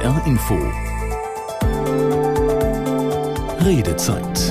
NDR Info. Redezeit.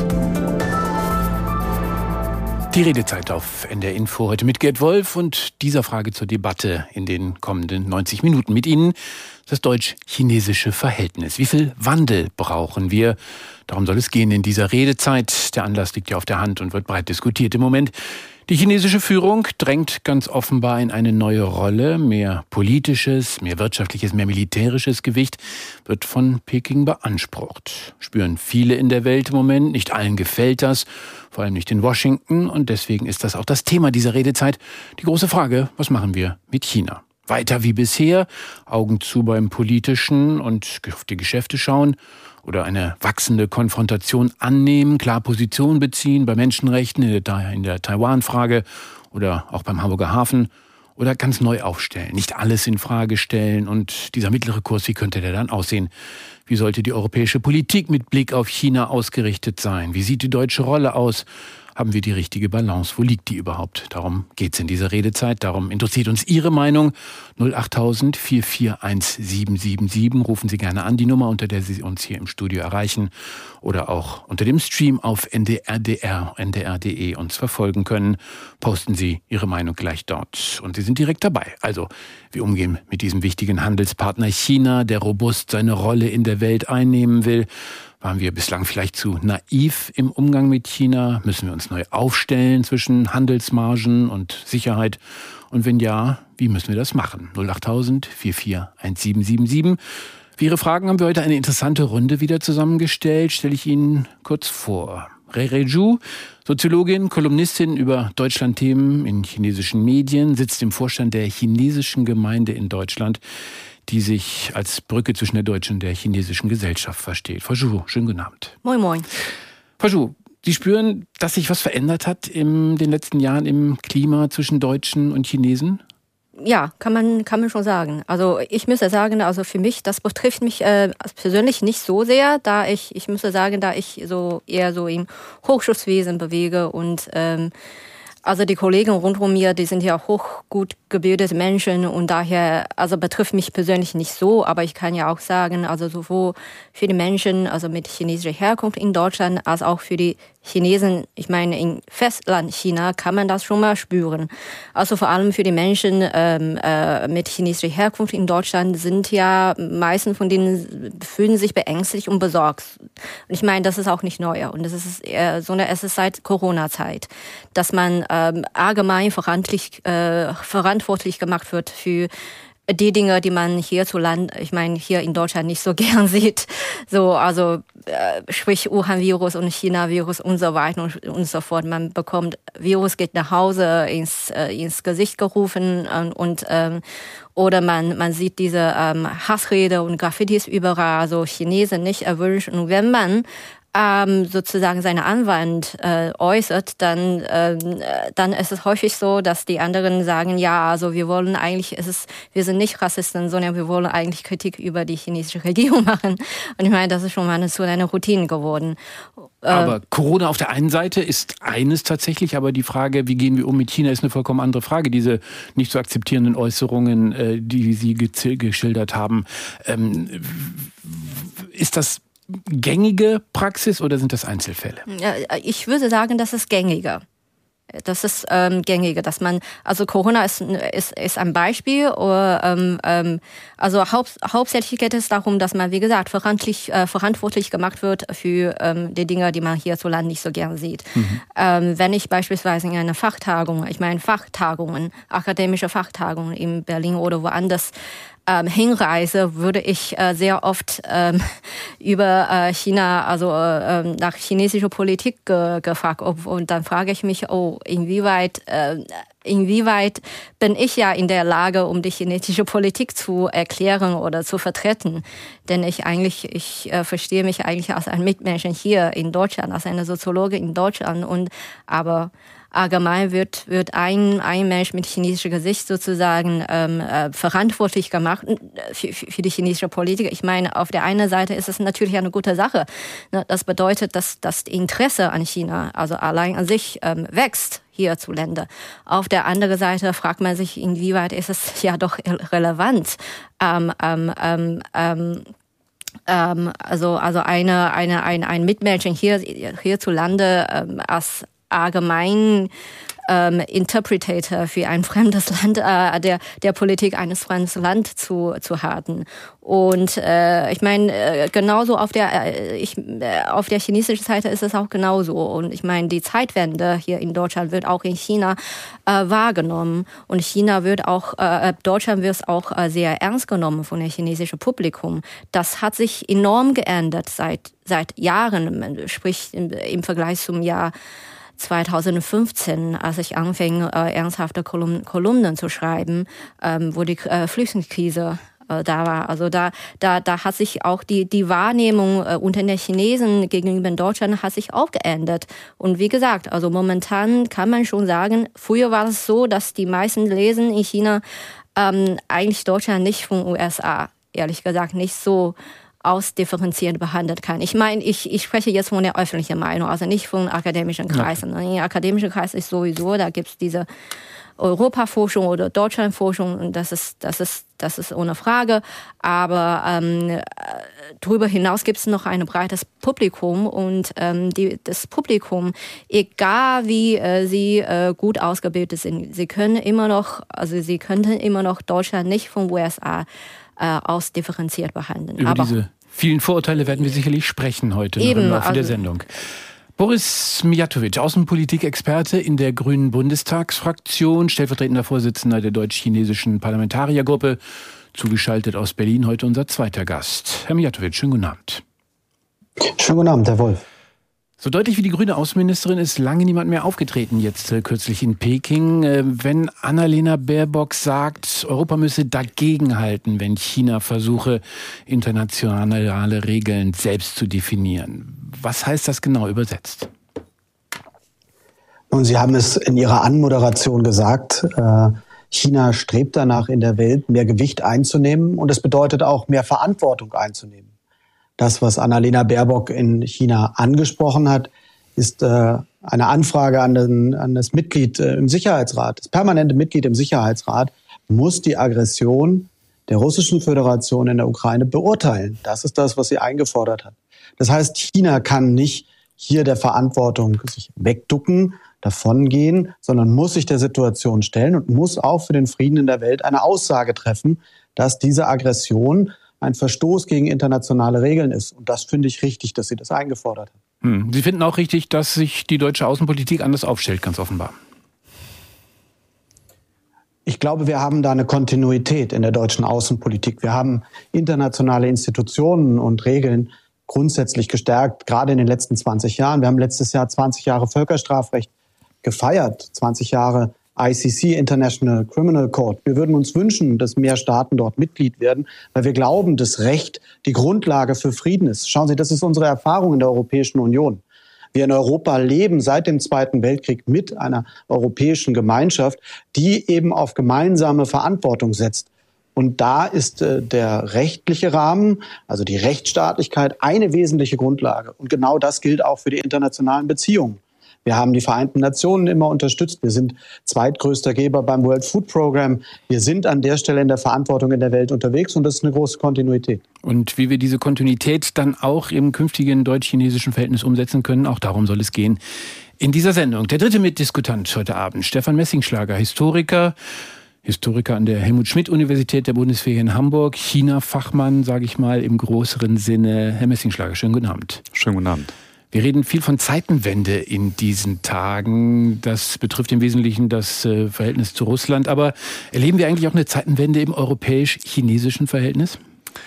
Die Redezeit auf NDR Info heute mit Gerd Wolf und dieser Frage zur Debatte in den kommenden 90 Minuten mit Ihnen. Das deutsch-chinesische Verhältnis. Wie viel Wandel brauchen wir? Darum soll es gehen in dieser Redezeit. Der Anlass liegt ja auf der Hand und wird breit diskutiert im Moment. Die chinesische Führung drängt ganz offenbar in eine neue Rolle. Mehr politisches, mehr wirtschaftliches, mehr militärisches Gewicht wird von Peking beansprucht. Spüren viele in der Welt im Moment. Nicht allen gefällt das, vor allem nicht in Washington. Und deswegen ist das auch das Thema dieser Redezeit. Die große Frage, was machen wir mit China? Weiter wie bisher, Augen zu beim Politischen und auf die Geschäfte schauen oder eine wachsende Konfrontation annehmen, klar Position beziehen bei Menschenrechten, in der Taiwan-Frage oder auch beim Hamburger Hafen oder ganz neu aufstellen, nicht alles in Frage stellen. Und dieser mittlere Kurs, wie könnte der dann aussehen? Wie sollte die europäische Politik mit Blick auf China ausgerichtet sein? Wie sieht die deutsche Rolle aus? Haben wir die richtige Balance? Wo liegt die überhaupt? Darum geht's in dieser Redezeit. Darum interessiert uns Ihre Meinung. 08000 441777. Rufen Sie gerne an die Nummer, unter der Sie uns hier im Studio erreichen oder auch unter dem Stream auf ndr.de uns verfolgen können. Posten Sie Ihre Meinung gleich dort und Sie sind direkt dabei. Also, wir umgehen mit diesem wichtigen Handelspartner China, der robust seine Rolle in der Welt einnehmen will. Waren wir bislang vielleicht zu naiv im Umgang mit China? Müssen wir uns neu aufstellen zwischen Handelsmargen und Sicherheit? Und wenn ja, wie müssen wir das machen? 08000 441777. Für Ihre Fragen haben wir heute eine interessante Runde wieder zusammengestellt. Stelle ich Ihnen kurz vor. Rei Zhu, Soziologin, Kolumnistin über Deutschlandthemen in chinesischen Medien, sitzt im Vorstand der chinesischen Gemeinde in Deutschland, die sich als Brücke zwischen der deutschen und der chinesischen Gesellschaft versteht. Frau Zhu, schönen guten Abend. Moin, moin. Frau Zhu, Sie spüren, dass sich was verändert hat in den letzten Jahren im Klima zwischen Deutschen und Chinesen? Ja, kann man schon sagen. Also ich müsste sagen, also für mich, das betrifft mich persönlich nicht so sehr, da ich so eher so im Hochschulwesen bewege und also die Kollegen rund um mir, die sind ja gut gebildete Menschen und daher, also betrifft mich persönlich nicht so, aber ich kann ja auch sagen, also sowohl für die Menschen, also mit chinesischer Herkunft in Deutschland, als auch für die Chinesen, ich meine, in Festland China kann man das schon mal spüren. Also vor allem für die Menschen mit chinesischer Herkunft in Deutschland sind ja meisten von denen fühlen sich beängstigt und besorgt. Und ich meine, das ist auch nicht neu und das ist sondern es ist seit Corona-Zeit, dass man allgemein verantwortlich gemacht wird für die Dinge, die man hierzulande, ich meine, hier in Deutschland nicht so gern sieht. So, also, sprich Wuhan-Virus und China-Virus und so weiter und so fort. Man bekommt, Virus geht nach Hause ins Gesicht gerufen oder man sieht diese Hassrede und Graffitis überall, also Chinesen nicht erwünscht. Und wenn man sozusagen seine Anwand äußert, dann ist es häufig so, dass die anderen sagen, ja, also wir sind nicht Rassisten, sondern wir wollen eigentlich Kritik über die chinesische Regierung machen. Und ich meine, das ist schon mal zu einer Routine geworden. Aber Corona auf der einen Seite ist eines tatsächlich, aber die Frage, wie gehen wir um mit China, ist eine vollkommen andere Frage. Diese nicht zu akzeptierenden Äußerungen, die Sie geschildert haben, ist das gängige Praxis oder sind das Einzelfälle? Ich würde sagen, das ist gängiger. Das ist gängiger, dass man, also Corona ist ein Beispiel, also hauptsächlich geht es darum, dass man, wie gesagt, verantwortlich gemacht wird für die Dinge, die man hierzulande nicht so gern sieht. Wenn ich beispielsweise in einer Fachtagungen, akademische Fachtagungen in Berlin oder woanders hinreise, würde ich sehr oft über China, also nach chinesischer Politik gefragt. Und dann frage ich mich, inwieweit bin ich ja in der Lage, um die chinesische Politik zu erklären oder zu vertreten? Denn ich verstehe mich eigentlich als ein Mitmenschen hier in Deutschland, als eine Soziologin in Deutschland. Aber allgemein wird ein Mensch mit chinesischer Gesicht sozusagen verantwortlich gemacht für die chinesische Politik. Ich meine, auf der einen Seite ist es natürlich eine gute Sache. Das bedeutet, dass das Interesse an China, also allein an sich, wächst hierzulande. Auf der anderen Seite fragt man sich, inwieweit ist es ja doch relevant, Also ein Mitmenschen hierzulande als allgemein Interpretator für ein fremdes Land, der Politik eines fremden Landes zu halten. Und ich meine, genauso auf der chinesischen Seite ist es auch genauso. Und ich meine, die Zeitwende hier in Deutschland wird auch in China wahrgenommen. Und China wird auch, Deutschland wird es auch sehr ernst genommen von dem chinesischen Publikum. Das hat sich enorm geändert seit Jahren, sprich im Vergleich zum Jahr 2015, als ich anfing, ernsthafte Kolumnen zu schreiben, wo die Flüchtlingskrise da war. Also da hat sich auch die Wahrnehmung unter den Chinesen gegenüber Deutschland hat sich auch geändert. Und wie gesagt, also momentan kann man schon sagen, früher war es so, dass die meisten lesen in China eigentlich Deutschland nicht von USA, ehrlich gesagt, nicht so ausdifferenziert behandelt kann. Ich meine, ich spreche jetzt von der öffentlichen Meinung, also nicht von akademischen Kreisen. Ja. In akademischen Kreisen ist sowieso, da gibt es diese Europaforschung oder Deutschlandforschung und das ist ohne Frage. Aber darüber hinaus gibt es noch ein breites Publikum und das Publikum, egal wie sie gut ausgebildet sind, sie könnten immer noch Deutschland nicht von USA ausdifferenziert behandeln. Über diese vielen Vorurteile werden wir sicherlich sprechen heute im Laufe der Sendung. Boris Mijatovic, Außenpolitikexperte in der Grünen Bundestagsfraktion, stellvertretender Vorsitzender der deutsch-chinesischen Parlamentariergruppe, zugeschaltet aus Berlin, heute unser zweiter Gast. Herr Mijatovic, schönen guten Abend. Schönen guten Abend, Herr Wolf. So deutlich wie die grüne Außenministerin ist lange niemand mehr aufgetreten, jetzt kürzlich in Peking. Wenn Annalena Baerbock sagt, Europa müsse dagegenhalten, wenn China versuche, internationale Regeln selbst zu definieren. Was heißt das genau übersetzt? Nun, Sie haben es in Ihrer Anmoderation gesagt, China strebt danach, in der Welt mehr Gewicht einzunehmen und es bedeutet auch mehr Verantwortung einzunehmen. Das, was Annalena Baerbock in China angesprochen hat, ist eine Anfrage an das Mitglied im Sicherheitsrat. Das permanente Mitglied im Sicherheitsrat muss die Aggression der Russischen Föderation in der Ukraine beurteilen. Das ist das, was sie eingefordert hat. Das heißt, China kann nicht hier der Verantwortung sich wegducken, davongehen, sondern muss sich der Situation stellen und muss auch für den Frieden in der Welt eine Aussage treffen, dass diese Aggression ein Verstoß gegen internationale Regeln ist. Und das finde ich richtig, dass sie das eingefordert hat. Sie finden auch richtig, dass sich die deutsche Außenpolitik anders aufstellt, ganz offenbar. Ich glaube, wir haben da eine Kontinuität in der deutschen Außenpolitik. Wir haben internationale Institutionen und Regeln grundsätzlich gestärkt, gerade in den letzten 20 Jahren. Wir haben letztes Jahr 20 Jahre Völkerstrafrecht gefeiert, 20 Jahre ICC, International Criminal Court. Wir würden uns wünschen, dass mehr Staaten dort Mitglied werden, weil wir glauben, dass Recht die Grundlage für Frieden ist. Schauen Sie, das ist unsere Erfahrung in der Europäischen Union. Wir in Europa leben seit dem Zweiten Weltkrieg mit einer europäischen Gemeinschaft, die eben auf gemeinsame Verantwortung setzt. Und da ist der rechtliche Rahmen, also die Rechtsstaatlichkeit, eine wesentliche Grundlage. Und genau das gilt auch für die internationalen Beziehungen. Wir haben die Vereinten Nationen immer unterstützt. Wir sind zweitgrößter Geber beim World Food Program. Wir sind an der Stelle in der Verantwortung in der Welt unterwegs und das ist eine große Kontinuität. Und wie wir diese Kontinuität dann auch im künftigen deutsch-chinesischen Verhältnis umsetzen können, auch darum soll es gehen in dieser Sendung. Der dritte Mitdiskutant heute Abend, Stefan Messingschlager, Historiker an der Helmut-Schmidt-Universität der Bundeswehr in Hamburg, China-Fachmann, sage ich mal, im größeren Sinne. Herr Messingschlager, schönen guten Abend. Schönen guten Abend. Wir reden viel von Zeitenwende in diesen Tagen. Das betrifft im Wesentlichen das Verhältnis zu Russland. Aber erleben wir eigentlich auch eine Zeitenwende im europäisch-chinesischen Verhältnis?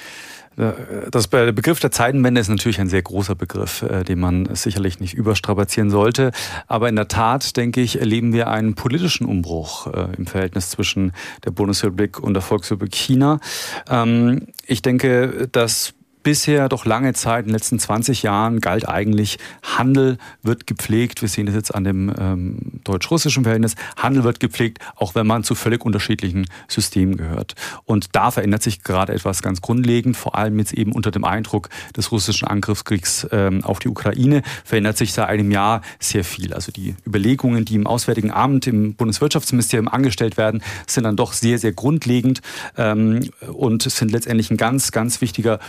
Der Begriff der Zeitenwende ist natürlich ein sehr großer Begriff, den man sicherlich nicht überstrapazieren sollte. Aber in der Tat, denke ich, erleben wir einen politischen Umbruch im Verhältnis zwischen der Bundesrepublik und der Volksrepublik China. Ich denke, dass bisher doch lange Zeit, in den letzten 20 Jahren, galt eigentlich, Handel wird gepflegt. Wir sehen das jetzt an dem deutsch-russischen Verhältnis. Handel wird gepflegt, auch wenn man zu völlig unterschiedlichen Systemen gehört. Und da verändert sich gerade etwas ganz grundlegend, vor allem jetzt eben unter dem Eindruck des russischen Angriffskriegs auf die Ukraine, verändert sich seit einem Jahr sehr viel. Also die Überlegungen, die im Auswärtigen Amt, im Bundeswirtschaftsministerium angestellt werden, sind dann doch sehr, sehr grundlegend und sind letztendlich ein ganz, ganz wichtiger Schritt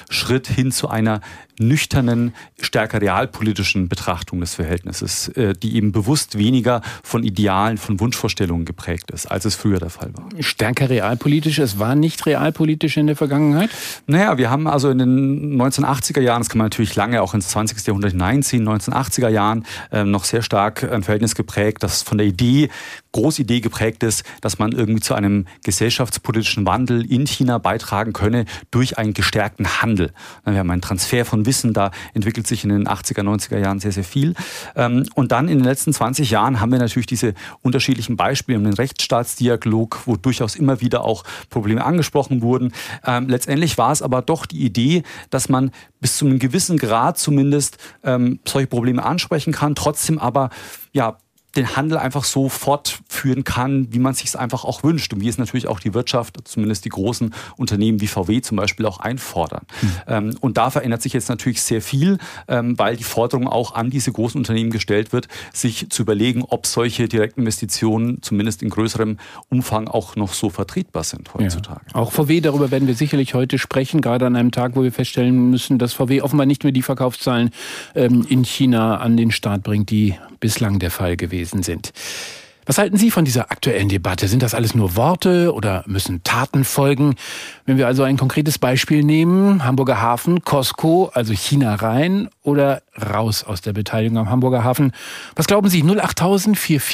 hin zu einer nüchternen, stärker realpolitischen Betrachtung des Verhältnisses, die eben bewusst weniger von Idealen, von Wunschvorstellungen geprägt ist, als es früher der Fall war. Stärker realpolitisch, es war nicht realpolitisch in der Vergangenheit? Naja, wir haben also in den 1980er Jahren, das kann man natürlich lange auch ins 20. Jahrhundert hineinziehen, 1980er Jahren noch sehr stark ein Verhältnis geprägt, das von der Großidee geprägt ist, dass man irgendwie zu einem gesellschaftspolitischen Wandel in China beitragen könne durch einen gestärkten Handel. Wir haben einen Transfer von Wissen, da entwickelt sich in den 80er, 90er Jahren sehr, sehr viel. Und dann in den letzten 20 Jahren haben wir natürlich diese unterschiedlichen Beispiele, den Rechtsstaatsdialog, wo durchaus immer wieder auch Probleme angesprochen wurden. Letztendlich war es aber doch die Idee, dass man bis zu einem gewissen Grad zumindest solche Probleme ansprechen kann, trotzdem aber den Handel einfach so fortführen kann, wie man es sich einfach auch wünscht und wie es natürlich auch die Wirtschaft, zumindest die großen Unternehmen wie VW zum Beispiel auch einfordern. Und da verändert sich jetzt natürlich sehr viel, weil die Forderung auch an diese großen Unternehmen gestellt wird, sich zu überlegen, ob solche Direktinvestitionen zumindest in größerem Umfang auch noch so vertretbar sind heutzutage. Ja. Auch VW, darüber werden wir sicherlich heute sprechen, gerade an einem Tag, wo wir feststellen müssen, dass VW offenbar nicht mehr die Verkaufszahlen in China an den Start bringt, die bislang der Fall gewesen sind. Was halten Sie von dieser aktuellen Debatte? Sind das alles nur Worte oder müssen Taten folgen? Wenn wir also ein konkretes Beispiel nehmen, Hamburger Hafen, Costco, also China rein oder raus aus der Beteiligung am Hamburger Hafen. Was glauben Sie? 08000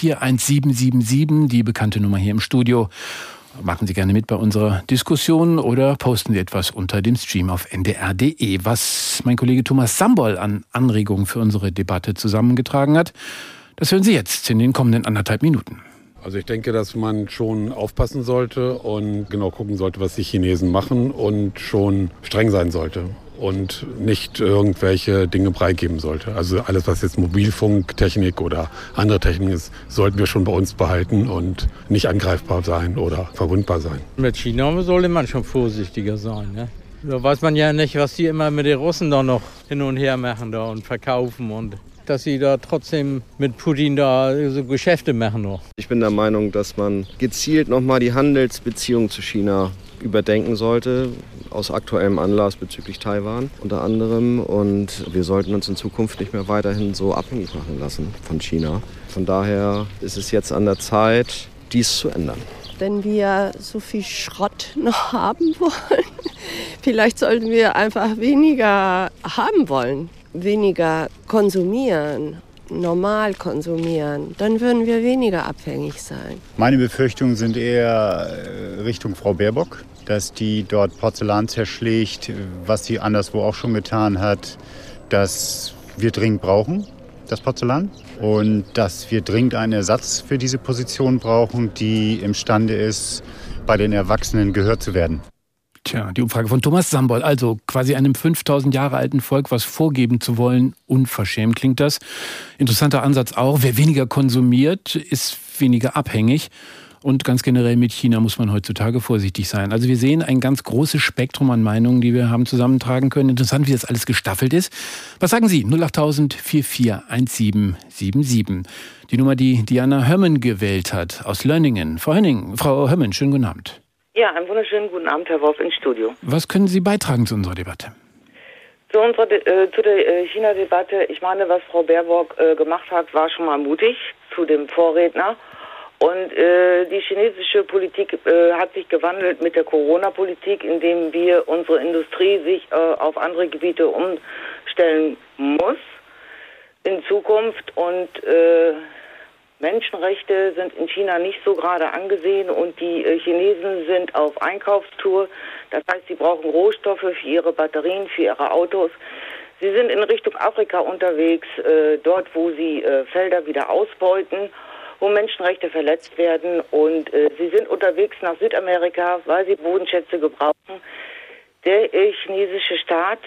441777, die bekannte Nummer hier im Studio. Machen Sie gerne mit bei unserer Diskussion oder posten Sie etwas unter dem Stream auf ndr.de. Was mein Kollege Thomas Sambol an Anregungen für unsere Debatte zusammengetragen hat, das hören Sie jetzt in den kommenden 1,5 Minuten. Also ich denke, dass man schon aufpassen sollte und genau gucken sollte, was die Chinesen machen und schon streng sein sollte und nicht irgendwelche Dinge preisgeben sollte. Also alles, was jetzt Mobilfunktechnik oder andere Technik ist, sollten wir schon bei uns behalten und nicht angreifbar sein oder verwundbar sein. Mit China sollte man schon vorsichtiger sein. Ne? Da weiß man ja nicht, was die immer mit den Russen da noch hin und her machen da und verkaufen und dass sie da trotzdem mit Putin da so Geschäfte machen noch. Ich bin der Meinung, dass man gezielt nochmal die Handelsbeziehungen zu China überdenken sollte, aus aktuellem Anlass bezüglich Taiwan unter anderem. Und wir sollten uns in Zukunft nicht mehr weiterhin so abhängig machen lassen von China. Von daher ist es jetzt an der Zeit, dies zu ändern. Wenn wir so viel Schrott noch haben wollen, vielleicht sollten wir einfach weniger haben wollen. Weniger konsumieren, normal konsumieren, dann würden wir weniger abhängig sein. Meine Befürchtungen sind eher Richtung Frau Baerbock, dass die dort Porzellan zerschlägt, was sie anderswo auch schon getan hat, dass wir dringend brauchen, das Porzellan, und dass wir dringend einen Ersatz für diese Position brauchen, die imstande ist, bei den Erwachsenen gehört zu werden. Tja, die Umfrage von Thomas Sambol, also quasi einem 5000 Jahre alten Volk was vorgeben zu wollen, unverschämt klingt das. Interessanter Ansatz auch, wer weniger konsumiert, ist weniger abhängig. Und ganz generell mit China muss man heutzutage vorsichtig sein. Also wir sehen ein ganz großes Spektrum an Meinungen, die wir haben zusammentragen können. Interessant, wie das alles gestaffelt ist. Was sagen Sie? 08000 441777. Die Nummer, die Diana Hömmen gewählt hat, aus Lönningen. Frau Hömmen, schönen guten Abend. Ja, einen wunderschönen guten Abend, Herr Wolf, ins Studio. Was können Sie beitragen zu unserer Debatte? Zu der China-Debatte, ich meine, was Frau Baerbock gemacht hat, war schon mal mutig zu dem Vorredner. Und die chinesische Politik hat sich gewandelt mit der Corona-Politik, indem wir unsere Industrie sich auf andere Gebiete umstellen muss in Zukunft. Und Menschenrechte sind in China nicht so gerade angesehen und die Chinesen sind auf Einkaufstour. Das heißt, sie brauchen Rohstoffe für ihre Batterien, für ihre Autos. Sie sind in Richtung Afrika unterwegs, dort, wo sie Felder wieder ausbeuten, wo Menschenrechte verletzt werden. Und sie sind unterwegs nach Südamerika, weil sie Bodenschätze gebrauchen. Der chinesische Staat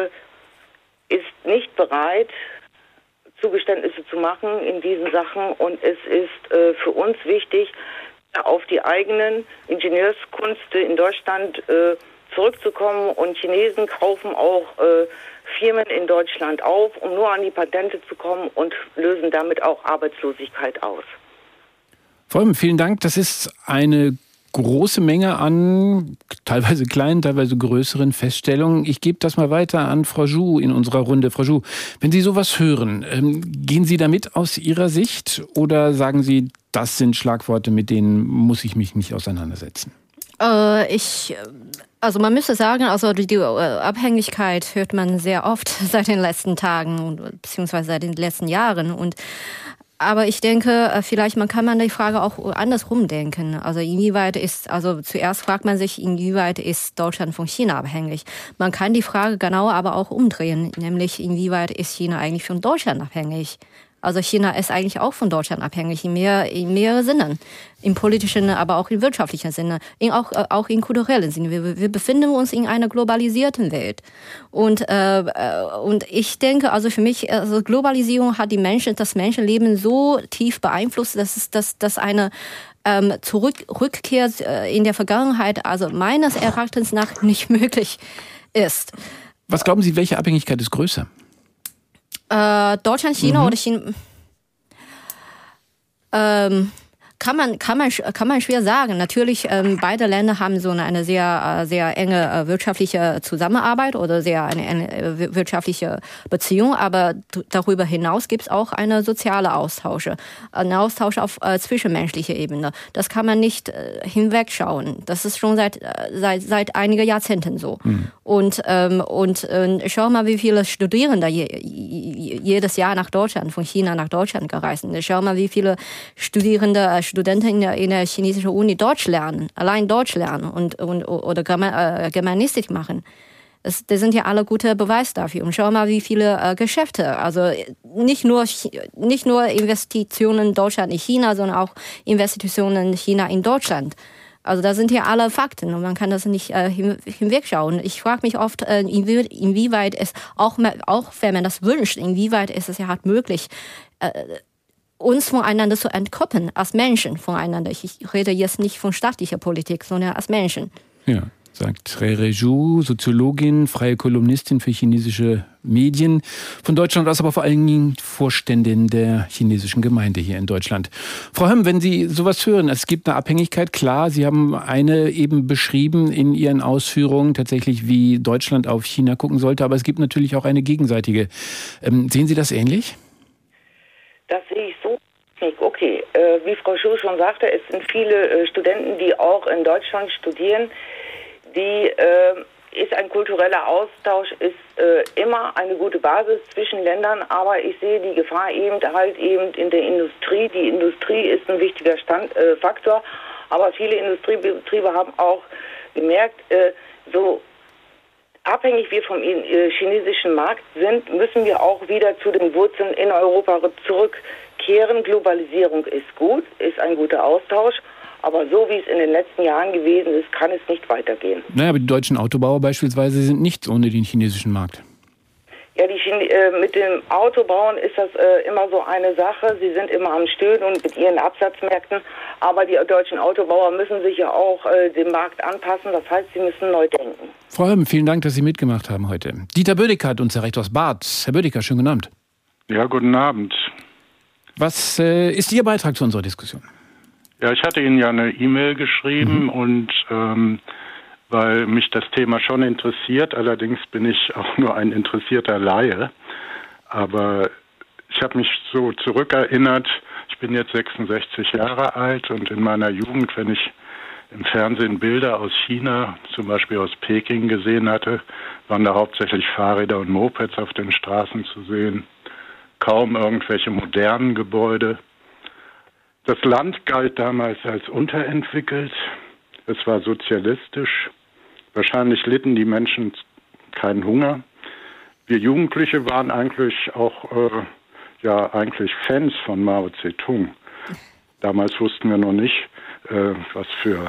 ist nicht bereit, Zugeständnisse zu machen in diesen Sachen, und es ist für uns wichtig, auf die eigenen Ingenieurskünste in Deutschland zurückzukommen, und Chinesen kaufen auch Firmen in Deutschland auf, um nur an die Patente zu kommen, und lösen damit auch Arbeitslosigkeit aus. Frau Hömmen, vielen Dank. Das ist eine große Menge an teilweise kleinen, teilweise größeren Feststellungen. Ich gebe das mal weiter an Frau Zhu in unserer Runde. Frau Zhu, wenn Sie sowas hören, gehen Sie damit aus Ihrer Sicht oder sagen Sie, das sind Schlagworte, mit denen muss ich mich nicht auseinandersetzen? Also man müsste sagen, also die Abhängigkeit hört man sehr oft seit den letzten Tagen beziehungsweise seit den letzten Jahren. Aber ich denke, vielleicht kann man die Frage auch andersrum denken. Also zuerst fragt man sich, inwieweit ist Deutschland von China abhängig? Man kann die Frage genauer aber auch umdrehen, nämlich inwieweit ist China eigentlich von Deutschland abhängig? Also China ist eigentlich auch von Deutschland abhängig in mehreren Sinnen. Im politischen, aber auch im wirtschaftlichen Sinne. Auch im kulturellen Sinne. Wir befinden uns in einer globalisierten Welt. Und ich denke, also für mich, also Globalisierung hat das Menschenleben so tief beeinflusst, dass eine Rückkehr in der Vergangenheit, also meines Erachtens nach, nicht möglich ist. Was glauben Sie, welche Abhängigkeit ist größer? Deutschland, China oder China? Kann man schwer sagen. Natürlich, beide Länder haben so eine sehr, sehr enge wirtschaftliche Zusammenarbeit oder eine wirtschaftliche Beziehung. Aber darüber hinaus gibt es auch einen sozialen Austausch. Einen Austausch auf zwischenmenschlicher Ebene. Das kann man nicht hinwegschauen. Das ist schon seit einigen Jahrzehnten so. Und schau mal, wie viele Studierende jedes Jahr von China nach Deutschland gereist sind. Schau mal, wie viele Studenten in der chinesischen Uni allein Deutsch lernen oder Germanistik machen. Das sind ja alle gute Beweise dafür. Und schau mal, wie viele Geschäfte, also nicht nur Investitionen Deutschland in China, sondern auch Investitionen China in Deutschland. Also da sind ja alle Fakten und man kann das nicht hinwegschauen. Ich frage mich oft, inwieweit es, auch wenn man das wünscht, inwieweit ist es ja halt möglich, uns voneinander zu entkoppeln, als Menschen voneinander. Ich rede jetzt nicht von staatlicher Politik, sondern als Menschen. Ja, sagt Rere Zhu, Soziologin, freie Kolumnistin für chinesische Medien von Deutschland aus, aber vor allen Dingen Vorständin der chinesischen Gemeinde hier in Deutschland. Frau Hömm, wenn Sie sowas hören, es gibt eine Abhängigkeit, klar, Sie haben eine eben beschrieben in Ihren Ausführungen, tatsächlich wie Deutschland auf China gucken sollte, aber es gibt natürlich auch eine gegenseitige. Sehen Sie das ähnlich? Das sehe ich so nicht. Okay, wie Frau Zhu schon sagte, es sind viele Studenten, die auch in Deutschland studieren. Ist ein kultureller Austausch, ist immer eine gute Basis zwischen Ländern, aber ich sehe die Gefahr eben in der Industrie. Die Industrie ist ein wichtiger Faktor, aber viele Industriebetriebe haben auch gemerkt, so abhängig wir vom chinesischen Markt sind, müssen wir auch wieder zu den Wurzeln in Europa zurückkehren. Globalisierung ist gut, ist ein guter Austausch, aber so wie es in den letzten Jahren gewesen ist, kann es nicht weitergehen. Naja, aber die deutschen Autobauer beispielsweise sind nichts ohne den chinesischen Markt. Ja, mit dem Autobauen ist das immer so eine Sache. Sie sind immer am Stöhnen und mit ihren Absatzmärkten. Aber die deutschen Autobauer müssen sich ja auch dem Markt anpassen. Das heißt, sie müssen neu denken. Frau Hömm, vielen Dank, dass Sie mitgemacht haben heute. Dieter Bödecker hat uns erreicht aus Bad. Herr Bödecker, schönen guten Abend. Ja, guten Abend. Was ist Ihr Beitrag zu unserer Diskussion? Ja, ich hatte Ihnen ja eine E-Mail geschrieben und weil mich das Thema schon interessiert. Allerdings bin ich auch nur ein interessierter Laie. Aber ich habe mich so zurückerinnert, ich bin jetzt 66 Jahre alt und in meiner Jugend, wenn ich im Fernsehen Bilder aus China, zum Beispiel aus Peking gesehen hatte, waren da hauptsächlich Fahrräder und Mopeds auf den Straßen zu sehen. Kaum irgendwelche modernen Gebäude. Das Land galt damals als unterentwickelt. Es war sozialistisch. Wahrscheinlich litten die Menschen keinen Hunger. Wir Jugendliche waren eigentlich auch eigentlich Fans von Mao Zedong. Damals wussten wir noch nicht, was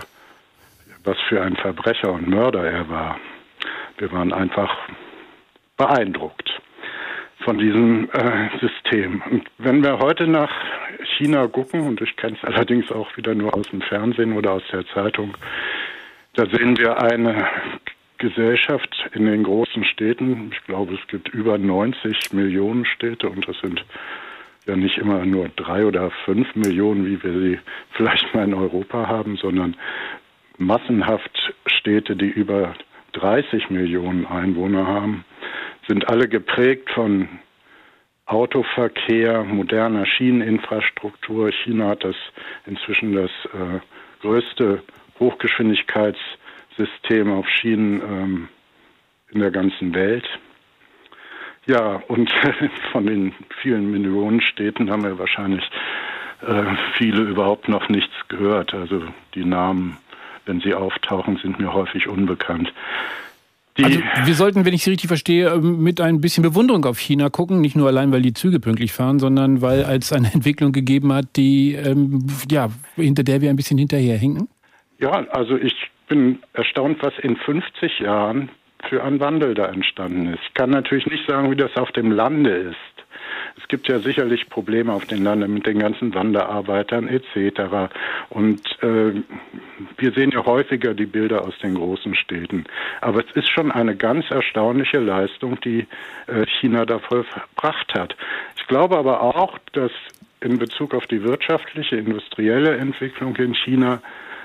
für ein Verbrecher und Mörder er war. Wir waren einfach beeindruckt von diesem System. Und wenn wir heute nach China gucken, und ich kenne es allerdings auch wieder nur aus dem Fernsehen oder aus der Zeitung, da sehen wir eine Gesellschaft in den großen Städten. Ich glaube, es gibt über 90 Millionen Städte und das sind ja nicht immer nur 3 oder 5 Millionen, wie wir sie vielleicht mal in Europa haben, sondern massenhaft Städte, die über 30 Millionen Einwohner haben, sind alle geprägt von Autoverkehr, moderner Schieneninfrastruktur. China hat inzwischen das größte Hochgeschwindigkeitssystem auf Schienen in der ganzen Welt. Ja, und von den vielen Millionen Städten haben wir wahrscheinlich viele überhaupt noch nichts gehört. Also die Namen, wenn sie auftauchen, sind mir häufig unbekannt. Also wir sollten, wenn ich Sie richtig verstehe, mit ein bisschen Bewunderung auf China gucken. Nicht nur allein, weil die Züge pünktlich fahren, sondern weil es eine Entwicklung gegeben hat, die hinter der wir ein bisschen hinterherhinken. Ja, also ich bin erstaunt, was in 50 Jahren für ein Wandel da entstanden ist. Ich kann natürlich nicht sagen, wie das auf dem Lande ist. Es gibt ja sicherlich Probleme auf dem Lande mit den ganzen Wanderarbeitern etc. Und wir sehen ja häufiger die Bilder aus den großen Städten. Aber es ist schon eine ganz erstaunliche Leistung, die China da vollbracht hat. Ich glaube aber auch, dass in Bezug auf die wirtschaftliche, industrielle Entwicklung in China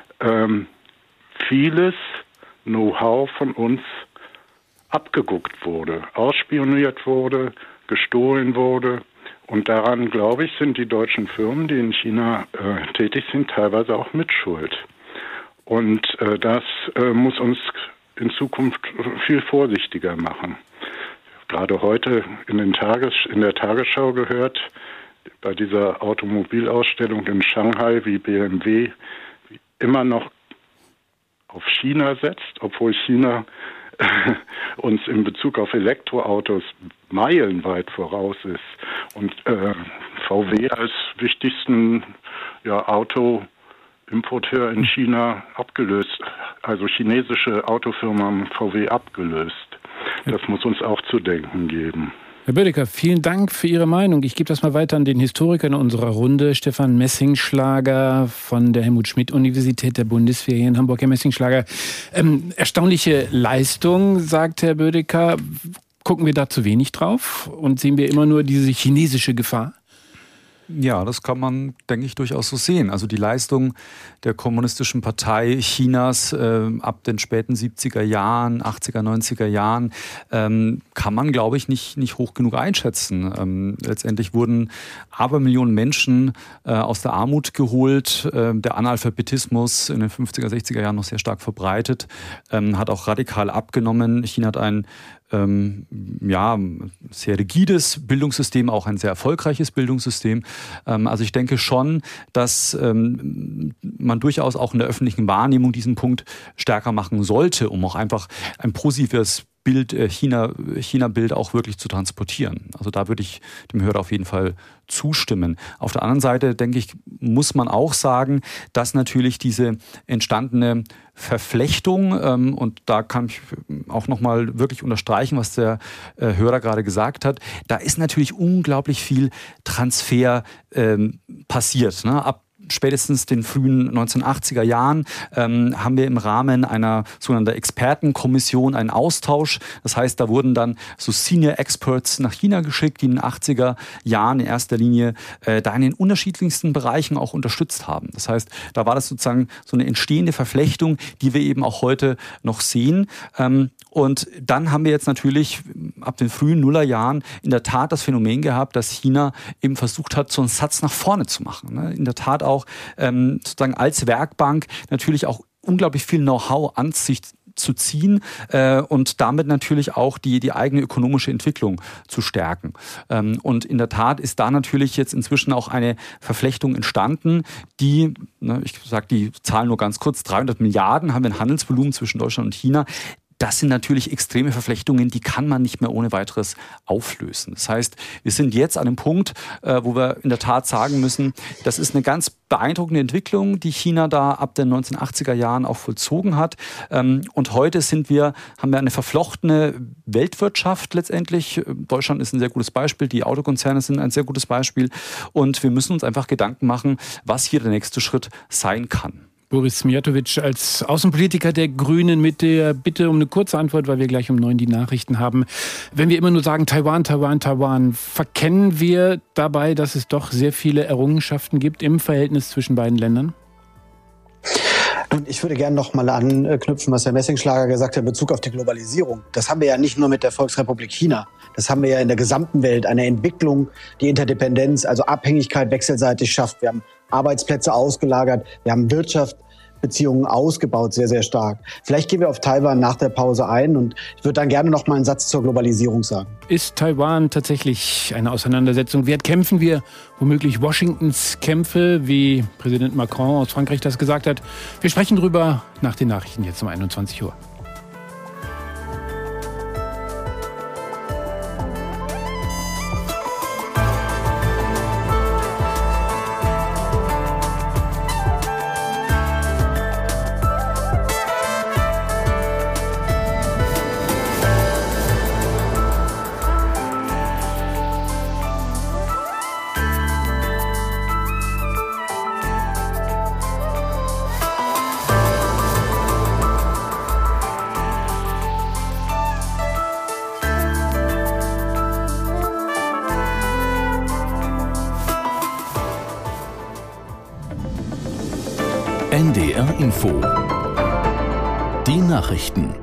vieles Know-how von uns abgeguckt wurde, ausspioniert wurde, gestohlen wurde. Und daran, glaube ich, sind die deutschen Firmen, die in China tätig sind, teilweise auch mitschuld. Und das muss uns in Zukunft viel vorsichtiger machen. Gerade heute in der Tagesschau gehört, bei dieser Automobilausstellung in Shanghai, wie BMW immer noch auf China setzt, obwohl China uns in Bezug auf Elektroautos meilenweit voraus ist und VW als wichtigsten Autoimporteur in China abgelöst, also chinesische Autofirmen haben VW abgelöst. Das muss uns auch zu denken geben. Herr Bödecker, vielen Dank für Ihre Meinung. Ich gebe das mal weiter an den Historiker in unserer Runde, Stefan Messingschlager von der Helmut-Schmidt-Universität der Bundeswehr hier in Hamburg. Herr Messingschlager, erstaunliche Leistung, sagt Herr Bödecker. Gucken wir da zu wenig drauf und sehen wir immer nur diese chinesische Gefahr? Ja, das kann man, denke ich, durchaus so sehen. Also die Leistung der Kommunistischen Partei Chinas ab den späten 70er Jahren, 80er, 90er Jahren kann man, glaube ich, nicht hoch genug einschätzen. Letztendlich wurden Abermillionen Menschen aus der Armut geholt. Der Analphabetismus in den 50er, 60er Jahren noch sehr stark verbreitet, hat auch radikal abgenommen. China hat ein sehr rigides Bildungssystem, auch ein sehr erfolgreiches Bildungssystem. Also ich denke schon, dass man durchaus auch in der öffentlichen Wahrnehmung diesen Punkt stärker machen sollte, um auch einfach ein positives China-Bild auch wirklich zu transportieren. Also da würde ich dem Hörer auf jeden Fall zustimmen. Auf der anderen Seite, denke ich, muss man auch sagen, dass natürlich diese entstandene Verflechtung, und da kann ich auch nochmal wirklich unterstreichen, was der Hörer gerade gesagt hat, da ist natürlich unglaublich viel Transfer passiert. Ne? Ab spätestens den frühen 1980er Jahren haben wir im Rahmen einer sogenannten Expertenkommission einen Austausch. Das heißt, da wurden dann so Senior Experts nach China geschickt, die in den 80er Jahren in erster Linie da in den unterschiedlichsten Bereichen auch unterstützt haben. Das heißt, da war das sozusagen so eine entstehende Verflechtung, die wir eben auch heute noch sehen. Und dann haben wir jetzt natürlich ab den frühen Nullerjahren in der Tat das Phänomen gehabt, dass China eben versucht hat, so einen Satz nach vorne zu machen. In der Tat auch sozusagen als Werkbank natürlich auch unglaublich viel Know-how an sich zu ziehen und damit natürlich auch die eigene ökonomische Entwicklung zu stärken. Und in der Tat ist da natürlich jetzt inzwischen auch eine Verflechtung entstanden, die, ich sage die Zahl nur ganz kurz, 300 Milliarden haben wir ein Handelsvolumen zwischen Deutschland und China. Das sind natürlich extreme Verflechtungen, die kann man nicht mehr ohne weiteres auflösen. Das heißt, wir sind jetzt an einem Punkt, wo wir in der Tat sagen müssen, das ist eine ganz beeindruckende Entwicklung, die China da ab den 1980er Jahren auch vollzogen hat. Und heute haben wir eine verflochtene Weltwirtschaft letztendlich. Deutschland ist ein sehr gutes Beispiel, die Autokonzerne sind ein sehr gutes Beispiel. Und wir müssen uns einfach Gedanken machen, was hier der nächste Schritt sein kann. Boris Mijatovic als Außenpolitiker der Grünen mit der Bitte um eine kurze Antwort, weil wir gleich um 9 die Nachrichten haben. Wenn wir immer nur sagen Taiwan, Taiwan, Taiwan, verkennen wir dabei, dass es doch sehr viele Errungenschaften gibt im Verhältnis zwischen beiden Ländern? Und ich würde gerne noch mal anknüpfen, was Herr Messingschlager gesagt hat in Bezug auf die Globalisierung. Das haben wir ja nicht nur mit der Volksrepublik China. Das haben wir ja in der gesamten Welt. Eine Entwicklung, die Interdependenz, also Abhängigkeit wechselseitig schafft. Wir haben Arbeitsplätze ausgelagert. Wir haben Wirtschaftsbeziehungen ausgebaut, sehr, sehr stark. Vielleicht gehen wir auf Taiwan nach der Pause ein und ich würde dann gerne noch mal einen Satz zur Globalisierung sagen. Ist Taiwan tatsächlich eine Auseinandersetzung wert? Kämpfen wir womöglich Washingtons Kämpfe, wie Präsident Macron aus Frankreich das gesagt hat? Wir sprechen drüber nach den Nachrichten jetzt um 21 Uhr. NDR Info. Die Nachrichten.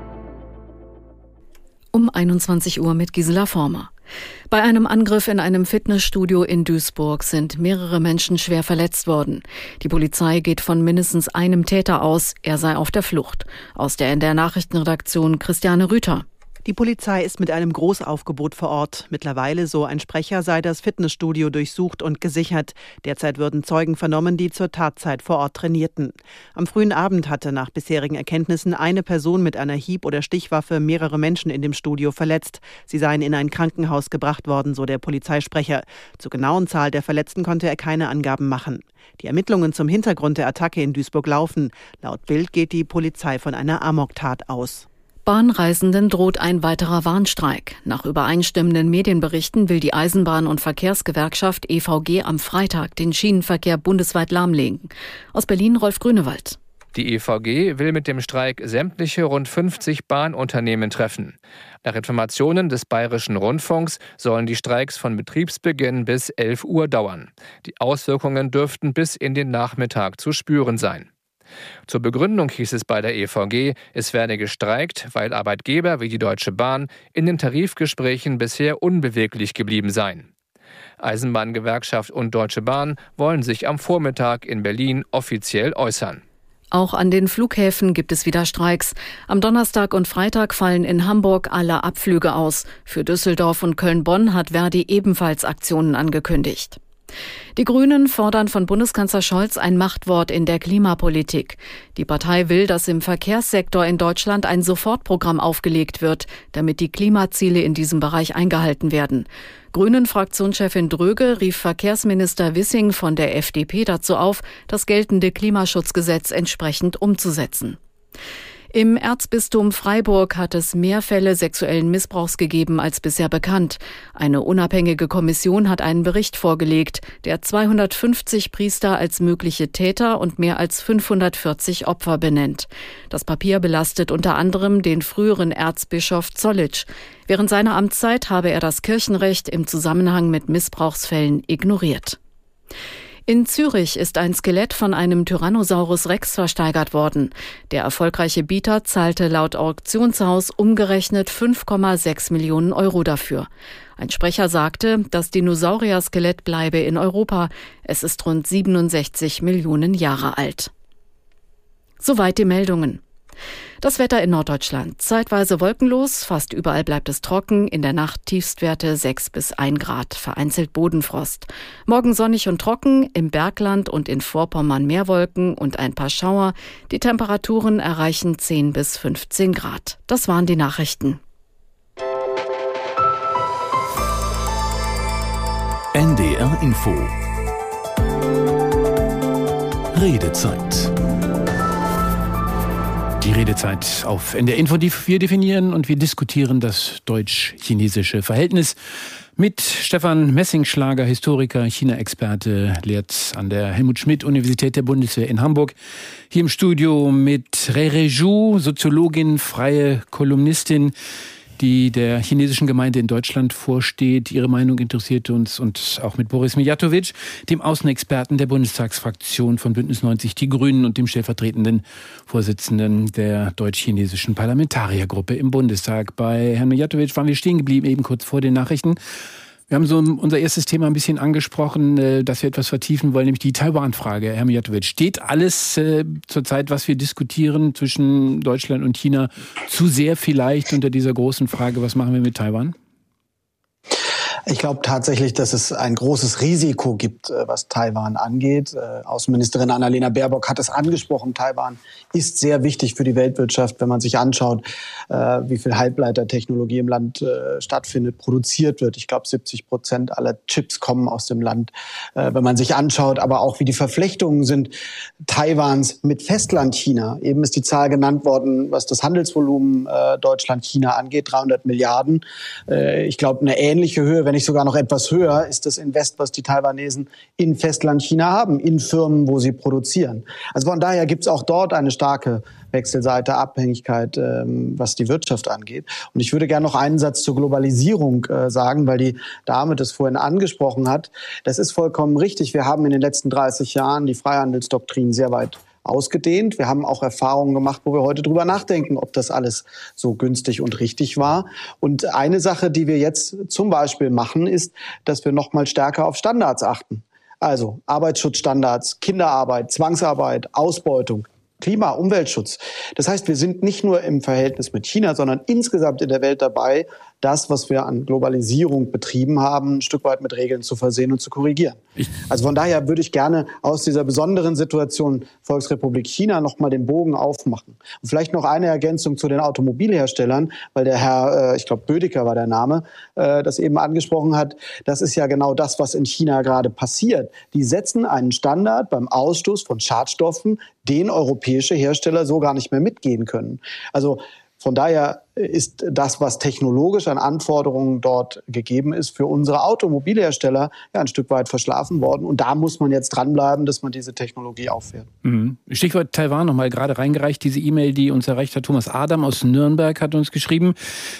Um 21 Uhr mit Gisela Former. Bei einem Angriff in einem Fitnessstudio in Duisburg sind mehrere Menschen schwer verletzt worden. Die Polizei geht von mindestens einem Täter aus. Er sei auf der Flucht. Aus der NDR Nachrichtenredaktion Christiane Rüther. Die Polizei ist mit einem Großaufgebot vor Ort. Mittlerweile, so ein Sprecher, sei das Fitnessstudio durchsucht und gesichert. Derzeit würden Zeugen vernommen, die zur Tatzeit vor Ort trainierten. Am frühen Abend hatte nach bisherigen Erkenntnissen eine Person mit einer Hieb- oder Stichwaffe mehrere Menschen in dem Studio verletzt. Sie seien in ein Krankenhaus gebracht worden, so der Polizeisprecher. Zur genauen Zahl der Verletzten konnte er keine Angaben machen. Die Ermittlungen zum Hintergrund der Attacke in Duisburg laufen. Laut Bild geht die Polizei von einer Amoktat aus. Bahnreisenden droht ein weiterer Warnstreik. Nach übereinstimmenden Medienberichten will die Eisenbahn- und Verkehrsgewerkschaft EVG am Freitag den Schienenverkehr bundesweit lahmlegen. Aus Berlin Rolf Grünewald. Die EVG will mit dem Streik sämtliche rund 50 Bahnunternehmen treffen. Nach Informationen des Bayerischen Rundfunks sollen die Streiks von Betriebsbeginn bis 11 Uhr dauern. Die Auswirkungen dürften bis in den Nachmittag zu spüren sein. Zur Begründung hieß es bei der EVG, es werde gestreikt, weil Arbeitgeber wie die Deutsche Bahn in den Tarifgesprächen bisher unbeweglich geblieben seien. Eisenbahngewerkschaft und Deutsche Bahn wollen sich am Vormittag in Berlin offiziell äußern. Auch an den Flughäfen gibt es wieder Streiks. Am Donnerstag und Freitag fallen in Hamburg alle Abflüge aus. Für Düsseldorf und Köln-Bonn hat Verdi ebenfalls Aktionen angekündigt. Die Grünen fordern von Bundeskanzler Scholz ein Machtwort in der Klimapolitik. Die Partei will, dass im Verkehrssektor in Deutschland ein Sofortprogramm aufgelegt wird, damit die Klimaziele in diesem Bereich eingehalten werden. Grünen-Fraktionschefin Dröge rief Verkehrsminister Wissing von der FDP dazu auf, das geltende Klimaschutzgesetz entsprechend umzusetzen. Im Erzbistum Freiburg hat es mehr Fälle sexuellen Missbrauchs gegeben als bisher bekannt. Eine unabhängige Kommission hat einen Bericht vorgelegt, der 250 Priester als mögliche Täter und mehr als 540 Opfer benennt. Das Papier belastet unter anderem den früheren Erzbischof Zollitsch. Während seiner Amtszeit habe er das Kirchenrecht im Zusammenhang mit Missbrauchsfällen ignoriert. In Zürich ist ein Skelett von einem Tyrannosaurus Rex versteigert worden. Der erfolgreiche Bieter zahlte laut Auktionshaus umgerechnet 5,6 Millionen Euro dafür. Ein Sprecher sagte, das Dinosaurier-Skelett bleibe in Europa. Es ist rund 67 Millionen Jahre alt. Soweit die Meldungen. Das Wetter in Norddeutschland. Zeitweise wolkenlos, fast überall bleibt es trocken. In der Nacht Tiefstwerte 6 bis 1 Grad, vereinzelt Bodenfrost. Morgen sonnig und trocken, im Bergland und in Vorpommern mehr Wolken und ein paar Schauer. Die Temperaturen erreichen 10 bis 15 Grad. Das waren die Nachrichten. NDR Info. Redezeit. Die Redezeit auf NDR Info, die wir definieren und wir diskutieren das deutsch-chinesische Verhältnis mit Stefan Messingschlager, Historiker, China-Experte, lehrt an der Helmut-Schmidt-Universität der Bundeswehr in Hamburg. Hier im Studio mit Rere Zhu, Soziologin, freie Kolumnistin. die der chinesischen Gemeinde in Deutschland vorsteht. Ihre Meinung interessiert uns, und auch mit Boris Mijatovic, dem Außenexperten der Bundestagsfraktion von Bündnis 90 Die Grünen und dem stellvertretenden Vorsitzenden der deutsch-chinesischen Parlamentariergruppe im Bundestag. Bei Herrn Mijatovic waren wir stehen geblieben, eben kurz vor den Nachrichten. Wir haben so unser erstes Thema ein bisschen angesprochen, dass wir etwas vertiefen wollen, nämlich die Taiwan-Frage. Herr Mijatovic, steht alles zurzeit, was wir diskutieren zwischen Deutschland und China, zu sehr vielleicht unter dieser großen Frage, was machen wir mit Taiwan? Ich glaube tatsächlich, dass es ein großes Risiko gibt, was Taiwan angeht. Außenministerin Annalena Baerbock hat es angesprochen. Taiwan ist sehr wichtig für die Weltwirtschaft, wenn man sich anschaut, wie viel Halbleitertechnologie im Land stattfindet, produziert wird. Ich glaube, 70% aller Chips kommen aus dem Land. Wenn man sich anschaut, aber auch wie die Verflechtungen sind Taiwans mit Festlandchina. Eben ist die Zahl genannt worden, was das Handelsvolumen Deutschland-China angeht, 300 Milliarden. Ich glaube, eine ähnliche Höhe, wenn nicht sogar noch etwas höher, ist das Invest, was die Taiwanesen in Festlandchina haben, in Firmen, wo sie produzieren. Also von daher gibt es auch dort eine starke Wechselseite, Abhängigkeit, was die Wirtschaft angeht. Und ich würde gerne noch einen Satz zur Globalisierung sagen, weil die Dame das vorhin angesprochen hat. Das ist vollkommen richtig. Wir haben in den letzten 30 Jahren die Freihandelsdoktrin sehr weit ausgedehnt. Wir haben auch Erfahrungen gemacht, wo wir heute drüber nachdenken, ob das alles so günstig und richtig war. Und eine Sache, die wir jetzt zum Beispiel machen, ist, dass wir noch mal stärker auf Standards achten. Also Arbeitsschutzstandards, Kinderarbeit, Zwangsarbeit, Ausbeutung, Klima-, Umweltschutz. Das heißt, wir sind nicht nur im Verhältnis mit China, sondern insgesamt in der Welt dabei, das, was wir an Globalisierung betrieben haben, ein Stück weit mit Regeln zu versehen und zu korrigieren. Also von daher würde ich gerne aus dieser besonderen Situation Volksrepublik China noch mal den Bogen aufmachen. Und vielleicht noch eine Ergänzung zu den Automobilherstellern, weil der Herr, ich glaube Bödecker war der Name, das eben angesprochen hat. Das ist ja genau das, was in China gerade passiert. Die setzen einen Standard beim Ausstoß von Schadstoffen, den europäische Hersteller so gar nicht mehr mitgehen können. Also von daher ist das, was technologisch an Anforderungen dort gegeben ist, für unsere Automobilhersteller ja ein Stück weit verschlafen worden. Und da muss man jetzt dranbleiben, dass man diese Technologie aufwährt. Stichwort Taiwan nochmal gerade reingereicht. Diese E-Mail, die uns erreicht hat, Thomas Adam aus Nürnberg hat uns geschrieben.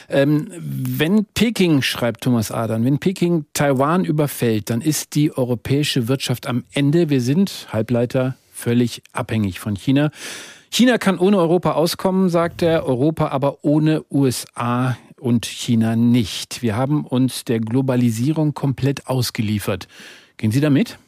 Wenn Peking, schreibt Thomas Adam, wenn Peking Taiwan überfällt, dann ist die europäische Wirtschaft am Ende. Wir sind Halbleiter völlig abhängig von China. China kann ohne Europa auskommen, sagt er, Europa aber ohne USA und China nicht. Wir haben uns der Globalisierung komplett ausgeliefert. Gehen Sie damit?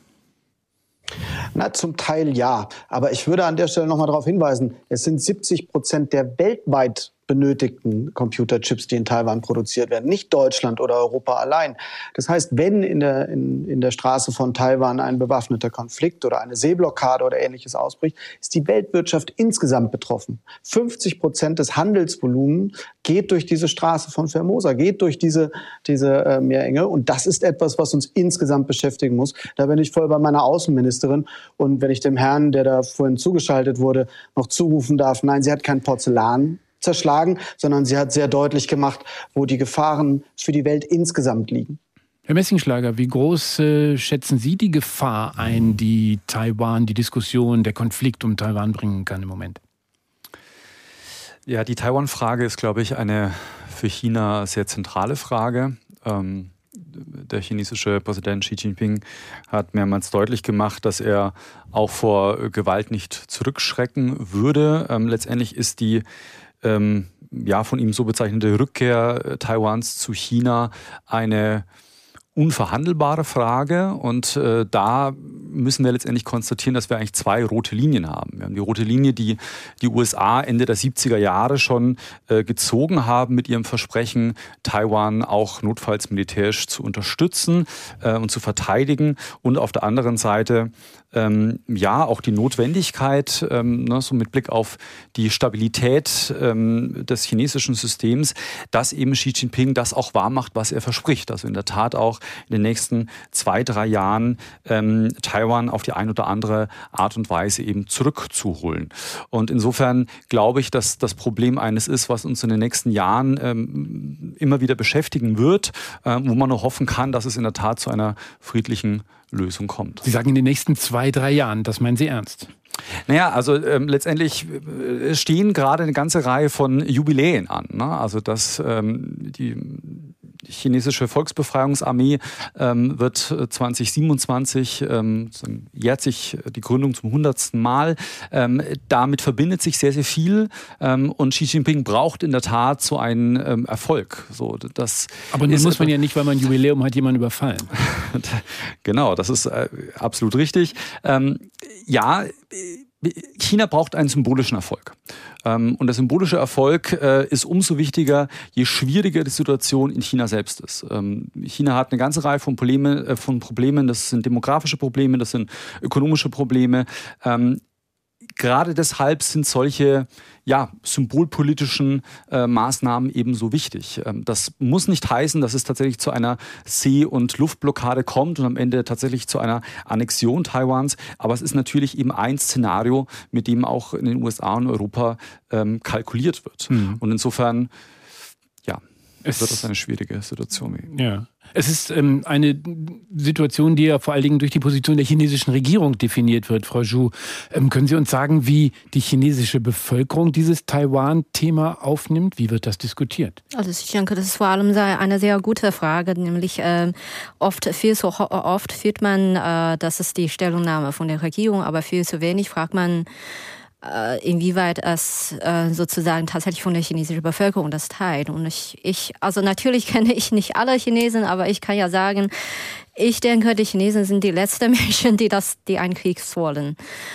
Na, zum Teil ja. Aber ich würde an der Stelle noch mal darauf hinweisen, es sind 70% der weltweit benötigten Computerchips, die in Taiwan produziert werden, nicht Deutschland oder Europa allein. Das heißt, wenn in der Straße von Taiwan ein bewaffneter Konflikt oder eine Seeblockade oder Ähnliches ausbricht, ist die Weltwirtschaft insgesamt betroffen. 50% des Handelsvolumens geht durch diese Straße von Formosa, geht durch diese Meerenge. Und das ist etwas, was uns insgesamt beschäftigen muss. Da bin ich voll bei meiner Außenministerin. Und wenn ich dem Herrn, der da vorhin zugeschaltet wurde, noch zurufen darf, nein, sie hat kein Porzellan zerschlagen, sondern sie hat sehr deutlich gemacht, wo die Gefahren für die Welt insgesamt liegen. Herr Messingschlager, wie groß schätzen Sie die Gefahr ein, die Taiwan, die Diskussion, der Konflikt um Taiwan bringen kann im Moment? Ja, die Taiwan-Frage ist, glaube ich, eine für China sehr zentrale Frage. Der chinesische Präsident Xi Jinping hat mehrmals deutlich gemacht, dass er auch vor Gewalt nicht zurückschrecken würde. Letztendlich ist die von ihm so bezeichnete Rückkehr Taiwans zu China eine unverhandelbare Frage. Und da müssen wir letztendlich konstatieren, dass wir eigentlich zwei rote Linien haben. Wir haben die rote Linie, die die USA Ende der 70er Jahre schon gezogen haben mit ihrem Versprechen, Taiwan auch notfalls militärisch zu unterstützen und zu verteidigen. Und auf der anderen Seite auch die Notwendigkeit, so mit Blick auf die Stabilität des chinesischen Systems, dass eben Xi Jinping das auch wahr macht, was er verspricht. Also in der Tat auch in den nächsten 2-3 Jahren Taiwan auf die eine oder andere Art und Weise eben zurückzuholen. Und insofern glaube ich, dass das Problem eines ist, was uns in den nächsten Jahren immer wieder beschäftigen wird, wo man nur hoffen kann, dass es in der Tat zu einer friedlichen Lösung kommt. Sie sagen in den nächsten 2-3 Jahren, das meinen Sie ernst? Naja, also letztendlich stehen gerade eine ganze Reihe von Jubiläen an. Ne? Also dass die chinesische Volksbefreiungsarmee wird 2027, jährt sich die Gründung zum 100. Mal. Damit verbindet sich sehr, sehr viel und Xi Jinping braucht in der Tat so einen Erfolg. So, das aber nun muss man ja nicht, weil man ein Jubiläum hat, jemanden überfallen. Genau, das ist absolut richtig. Ja, China braucht einen symbolischen Erfolg. Und der symbolische Erfolg ist umso wichtiger, je schwieriger die Situation in China selbst ist. China hat eine ganze Reihe von Problemen. Das sind demografische Probleme, das sind ökonomische Probleme. Gerade deshalb sind solche symbolpolitischen Maßnahmen ebenso wichtig. Das muss nicht heißen, dass es tatsächlich zu einer See- und Luftblockade kommt und am Ende tatsächlich zu einer Annexion Taiwans. Aber es ist natürlich eben ein Szenario, mit dem auch in den USA und Europa kalkuliert wird. Und insofern, wird das eine schwierige Situation. Ja. Es ist eine Situation, die ja vor allen Dingen durch die Position der chinesischen Regierung definiert wird. Frau Zhu, können Sie uns sagen, wie die chinesische Bevölkerung dieses Taiwan-Thema aufnimmt? Wie wird das diskutiert? Also ich denke, das ist vor allem eine sehr gute Frage, nämlich oft führt man, das ist die Stellungnahme von der Regierung, aber viel zu wenig fragt man, inwieweit es sozusagen tatsächlich von der chinesischen Bevölkerung das teilt. Und also natürlich kenne ich nicht alle Chinesen, aber ich kann ja sagen, ich denke, die Chinesen sind die letzten Menschen, die einen Krieg wollen.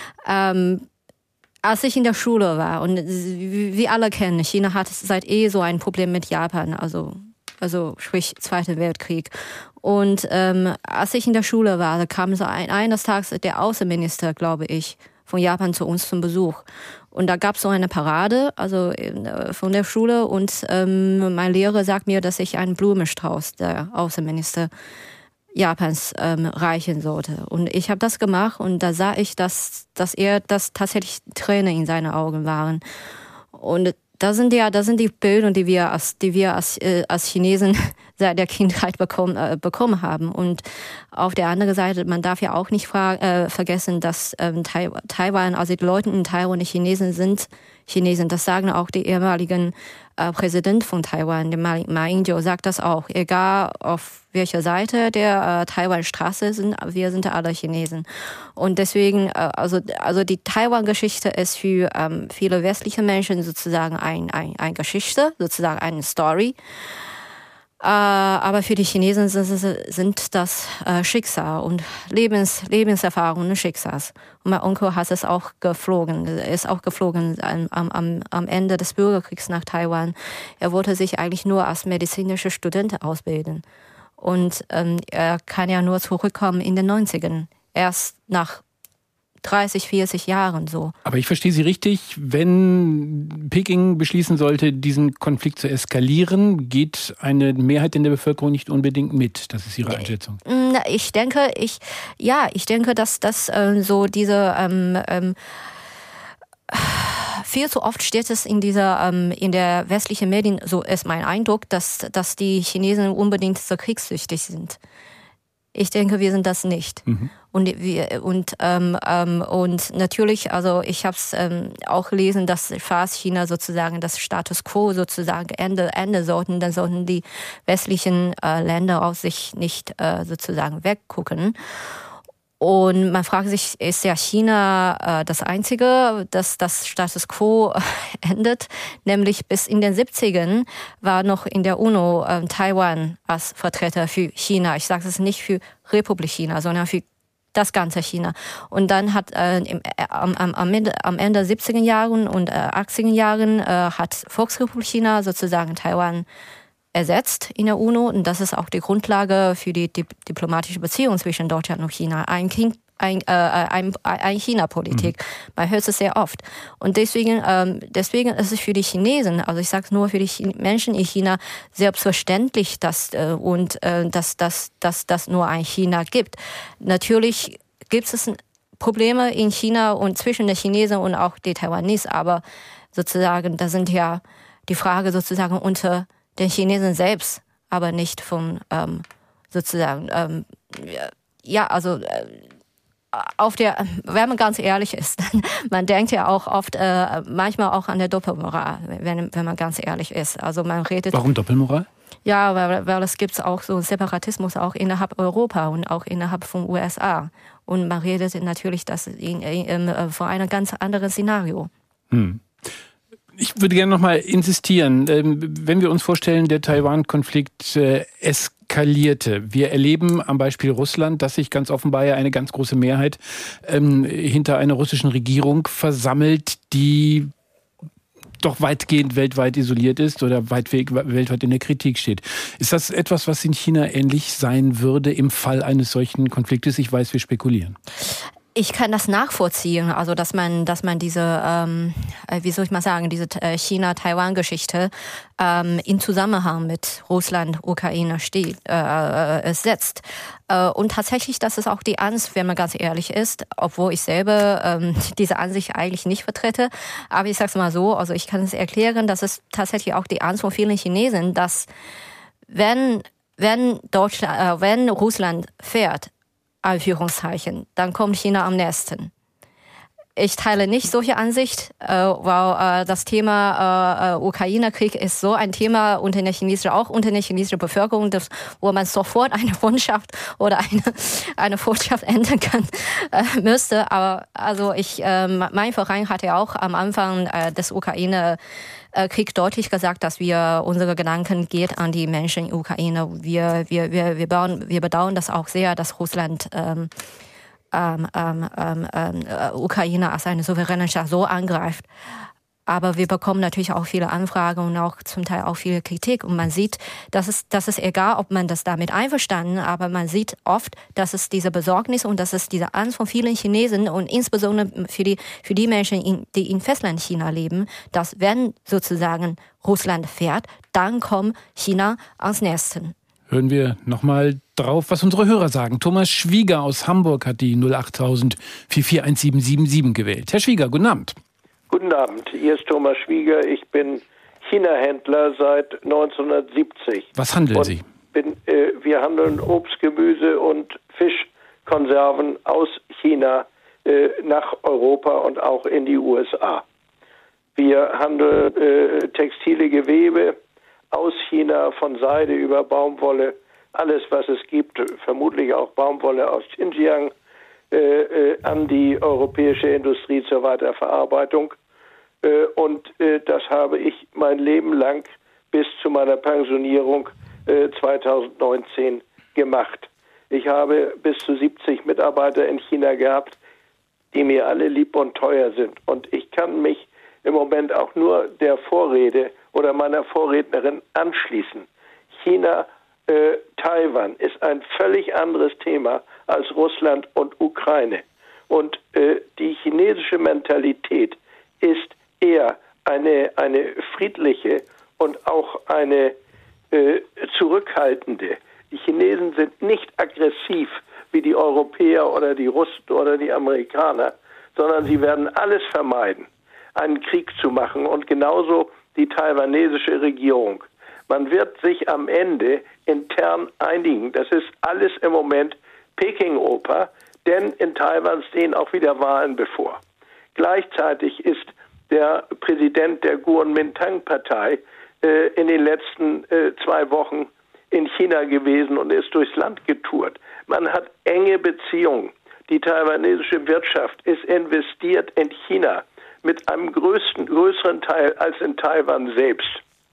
Als ich in der Schule war, und wir alle kennen, China hat seit so ein Problem mit Japan, also sprich Zweiter Weltkrieg. Und als ich in der Schule war, da kam so eines Tages der Außenminister, glaube ich, von Japan zu uns zum Besuch. Und da gab es so eine Parade, also von der Schule. Und mein Lehrer sagt mir, dass ich einen Blumenstrauß der Außenminister Japans reichen sollte. Und ich habe das gemacht und da sah ich, dass tatsächlich Tränen in seinen Augen waren. Und das sind die Bilder, die wir als Chinesen seit der Kindheit bekommen haben. Und auf der anderen Seite, man darf ja auch nicht vergessen, dass Taiwan, also die Leute in Taiwan, die Chinesen sind Chinesen. Das sagen auch die ehemaligen Präsident von Taiwan, der Ma Ying-jeou, sagt das auch. Egal auf welcher Seite der Taiwan-Straße sind, wir sind alle Chinesen. Und deswegen, also die Taiwan-Geschichte ist für viele westliche Menschen sozusagen eine Geschichte, sozusagen eine Story. Aber für die Chinesen sind das Schicksal und Lebenserfahrungen und Schicksals. Und mein Onkel hat es auch ist auch geflogen am Ende des Bürgerkriegs nach Taiwan. Er wollte sich eigentlich nur als medizinischer Student ausbilden. Und er kann ja nur zurückkommen in den 90ern. Erst nach 30, 40 Jahren so. Aber ich verstehe Sie richtig, wenn Peking beschließen sollte, diesen Konflikt zu eskalieren, geht eine Mehrheit in der Bevölkerung nicht unbedingt mit. Das ist Ihre Einschätzung. Ich denke, dass das so diese viel zu oft steht es in der westlichen Medien, so ist mein Eindruck, dass die Chinesen unbedingt so kriegssüchtig sind. Ich denke, wir sind das nicht. Und natürlich, also ich habe es auch gelesen, dass falls China sozusagen das Status Quo sozusagen Ende sollten, dann sollten die westlichen Länder aus sich nicht sozusagen weggucken. Und man fragt sich, ist ja China das Einzige, dass das Status Quo endet? Nämlich bis in den 70ern war noch in der UNO Taiwan als Vertreter für China. Ich sage es nicht für Republik China, sondern für das ganze China. Und dann hat am Ende 70er Jahren und 80er Jahren hat Volksrepublik China sozusagen Taiwan ersetzt in der UNO. Und das ist auch die Grundlage für die diplomatische Beziehung zwischen Deutschland und China. Ein China-Politik. Man hört es sehr oft. Und deswegen ist es für die Chinesen, also ich sage es nur für die Menschen in China, selbstverständlich, dass das nur ein China gibt. Natürlich gibt es Probleme in China und zwischen den Chinesen und auch den Taiwanesen, aber sozusagen, da sind ja die Frage sozusagen unter den Chinesen selbst, aber nicht von sozusagen, wenn man ganz ehrlich ist, man denkt ja auch oft, manchmal auch an der Doppelmoral, wenn man ganz ehrlich ist. Also man redet. Warum Doppelmoral? Ja, weil es gibt auch so Separatismus auch innerhalb Europa und auch innerhalb von USA. Und man redet natürlich vor einem ganz anderen Szenario. Ich würde gerne noch mal insistieren, wenn wir uns vorstellen, der Taiwan-Konflikt eskalierte. Wir erleben am Beispiel Russland, dass sich ganz offenbar ja eine ganz große Mehrheit hinter einer russischen Regierung versammelt, die doch weitgehend weltweit isoliert ist oder weltweit in der Kritik steht. Ist das etwas, was in China ähnlich sein würde im Fall eines solchen Konfliktes? Ich weiß, wir spekulieren. Ich kann das nachvollziehen, also dass man diese, wie soll ich mal sagen, diese China-Taiwan-Geschichte in Zusammenhang mit Russland, Ukraine setzt. Und tatsächlich, das ist auch die Angst, wenn man ganz ehrlich ist, obwohl ich selber diese Ansicht eigentlich nicht vertrete. Aber ich sag's mal so, also ich kann es erklären, das ist tatsächlich auch die Angst von vielen Chinesen, dass wenn Russland fährt, Anführungszeichen, dann kommt China am nächsten. Ich teile nicht solche Ansicht, weil das Thema Ukraine-Krieg ist so ein Thema unter der chinesischen Bevölkerung, wo man sofort eine Freundschaft oder eine Freundschaft ändern kann müsste. Aber also mein Verein hat ja auch am Anfang des Ukraine-Krieg deutlich gesagt, dass unsere Gedanken geht an die Menschen in Ukraine. Wir bedauern das auch sehr, dass Russland Ukraine als eine souveräne Staat so angreift. Aber wir bekommen natürlich auch viele Anfragen und auch zum Teil auch viel Kritik. Und man sieht, das ist egal, ob man das damit einverstanden, aber man sieht oft, dass es diese Besorgnis und dass es diese Angst von vielen Chinesen und insbesondere für die Menschen, die in Festland-China leben, dass wenn sozusagen Russland fährt, dann kommt China ans nächsten. Hören wir nochmal drauf, was unsere Hörer sagen. Thomas Schwieger aus Hamburg hat die 08000 441777 gewählt. Herr Schwieger, guten Abend. Guten Abend, hier ist Thomas Schwieger. Ich bin China-Händler seit 1970. Was handeln Sie? Wir handeln Obst, Gemüse und Fischkonserven aus China nach Europa und auch in die USA. Wir handeln textile Gewebe aus China, von Seide über Baumwolle, alles was es gibt, vermutlich auch Baumwolle aus Xinjiang, an die europäische Industrie zur Weiterverarbeitung. Und das habe ich mein Leben lang bis zu meiner Pensionierung 2019 gemacht. Ich habe bis zu 70 Mitarbeiter in China gehabt, die mir alle lieb und teuer sind. Und ich kann mich im Moment auch nur der Vorrede oder meiner Vorrednerin anschließen. China, Taiwan ist ein völlig anderes Thema als Russland und Ukraine. Und die chinesische Mentalität ist eher eine friedliche und auch eine zurückhaltende. Die Chinesen sind nicht aggressiv wie die Europäer oder die Russen oder die Amerikaner, sondern sie werden alles vermeiden, einen Krieg zu machen, und genauso die taiwanesische Regierung. Man wird sich am Ende intern einigen. Das ist alles im Moment Peking-Oper, denn in Taiwan stehen auch wieder Wahlen bevor. Gleichzeitig ist der Präsident der Kuomintang-Partei in den letzten 2 Wochen in China gewesen und ist durchs Land getourt. Man hat enge Beziehungen. Die taiwanesische Wirtschaft ist investiert in China mit einem größeren Teil als in Taiwan selbst.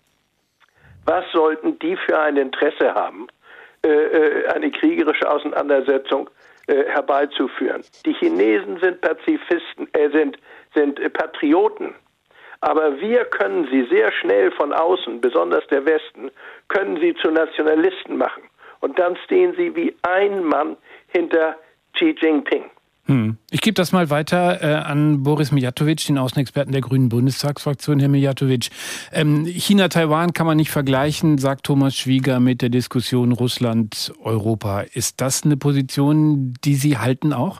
Was sollten die für ein Interesse haben, eine kriegerische Auseinandersetzung herbeizuführen? Die Chinesen sind Pazifisten, sind Patrioten. Aber wir können sie sehr schnell von außen, besonders der Westen, können sie zu Nationalisten machen. Und dann stehen sie wie ein Mann hinter Xi Jinping. Ich gebe das mal weiter an Boris Mijatovic, den Außenexperten der Grünen Bundestagsfraktion. Herr Mijatovic, China-Taiwan kann man nicht vergleichen, sagt Thomas Schwieger, mit der Diskussion Russland-Europa. Ist das eine Position, die Sie halten auch?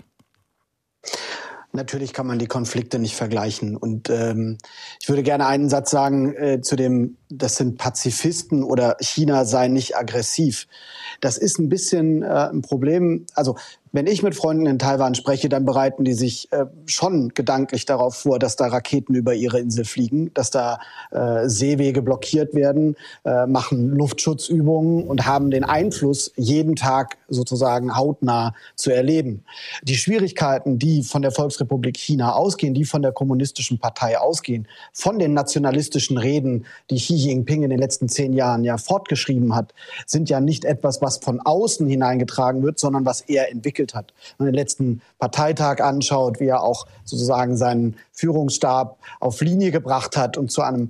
Natürlich kann man die Konflikte nicht vergleichen. Und ich würde gerne einen Satz sagen zu dem, das sind Pazifisten oder China sei nicht aggressiv. Das ist ein bisschen ein Problem. Also Wenn ich mit Freunden in Taiwan spreche, dann bereiten die sich schon gedanklich darauf vor, dass da Raketen über ihre Insel fliegen, dass da Seewege blockiert werden, machen Luftschutzübungen und haben den Einfluss, jeden Tag sozusagen hautnah zu erleben. Die Schwierigkeiten, die von der Volksrepublik China ausgehen, die von der Kommunistischen Partei ausgehen, von den nationalistischen Reden, die Xi Jinping in den letzten 10 Jahren ja fortgeschrieben hat, sind ja nicht etwas, was von außen hineingetragen wird, sondern was er entwickelt hat. Wenn man den letzten Parteitag anschaut, wie er auch sozusagen seinen Führungsstab auf Linie gebracht hat und zu einem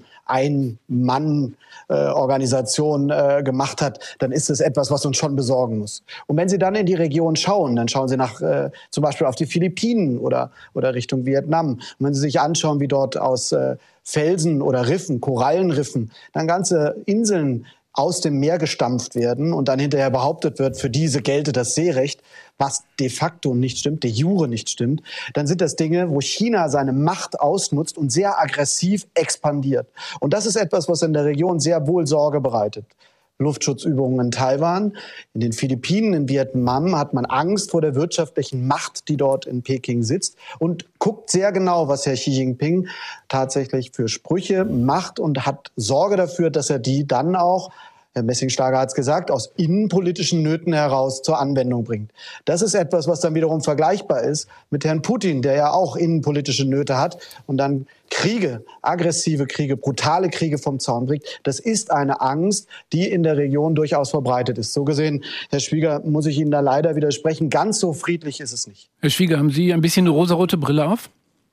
Ein-Mann-Organisation gemacht hat, dann ist es etwas, was uns schon besorgen muss. Und wenn Sie dann in die Region schauen, dann schauen Sie zum Beispiel auf die Philippinen oder Richtung Vietnam. Und wenn Sie sich anschauen, wie dort aus Felsen oder Riffen, Korallenriffen, dann ganze Inseln aus dem Meer gestampft werden und dann hinterher behauptet wird, für diese gelte das Seerecht, was de facto nicht stimmt, de jure nicht stimmt, dann sind das Dinge, wo China seine Macht ausnutzt und sehr aggressiv expandiert. Und das ist etwas, was in der Region sehr wohl Sorge bereitet. Luftschutzübungen in Taiwan, in den Philippinen, in Vietnam hat man Angst vor der wirtschaftlichen Macht, die dort in Peking sitzt und guckt sehr genau, was Herr Xi Jinping tatsächlich für Sprüche macht und hat Sorge dafür, dass er die dann auch, Herr Messingstager hat es gesagt, aus innenpolitischen Nöten heraus zur Anwendung bringt. Das ist etwas, was dann wiederum vergleichbar ist mit Herrn Putin, der ja auch innenpolitische Nöte hat und dann Kriege, aggressive Kriege, brutale Kriege vom Zaun bringt. Das ist eine Angst, die in der Region durchaus verbreitet ist. So gesehen, Herr Schwieger, muss ich Ihnen da leider widersprechen. Ganz so friedlich ist es nicht. Herr Schwieger, haben Sie ein bisschen eine rosarote Brille auf?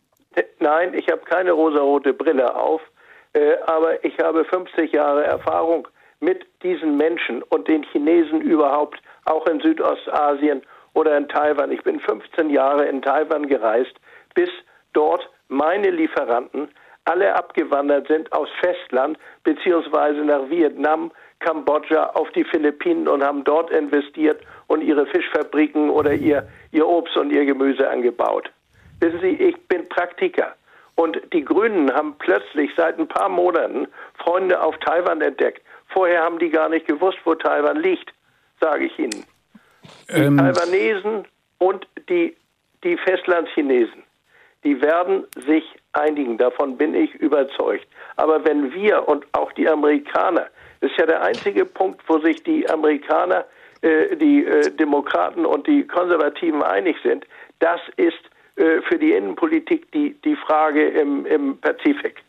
Nein, ich habe keine rosarote Brille auf, aber ich habe 50 Jahre Erfahrung mit diesen Menschen und den Chinesen überhaupt, auch in Südostasien oder in Taiwan. Ich bin 15 Jahre in Taiwan gereist, bis dort meine Lieferanten alle abgewandert sind aus Festland beziehungsweise nach Vietnam, Kambodscha, auf die Philippinen und haben dort investiert und ihre Fischfabriken oder ihr Obst und ihr Gemüse angebaut. Wissen Sie, ich bin Praktiker. Und die Grünen haben plötzlich seit ein paar Monaten Freunde auf Taiwan entdeckt. Vorher haben die gar nicht gewusst, wo Taiwan liegt, sage ich Ihnen. Die Taiwanesen und die Festlandchinesen, die werden sich einigen, davon bin ich überzeugt. Aber wenn wir und auch die Amerikaner, das ist ja der einzige Punkt, wo sich die Amerikaner, die Demokraten und die Konservativen einig sind, das ist für die Innenpolitik die Frage im Pazifik.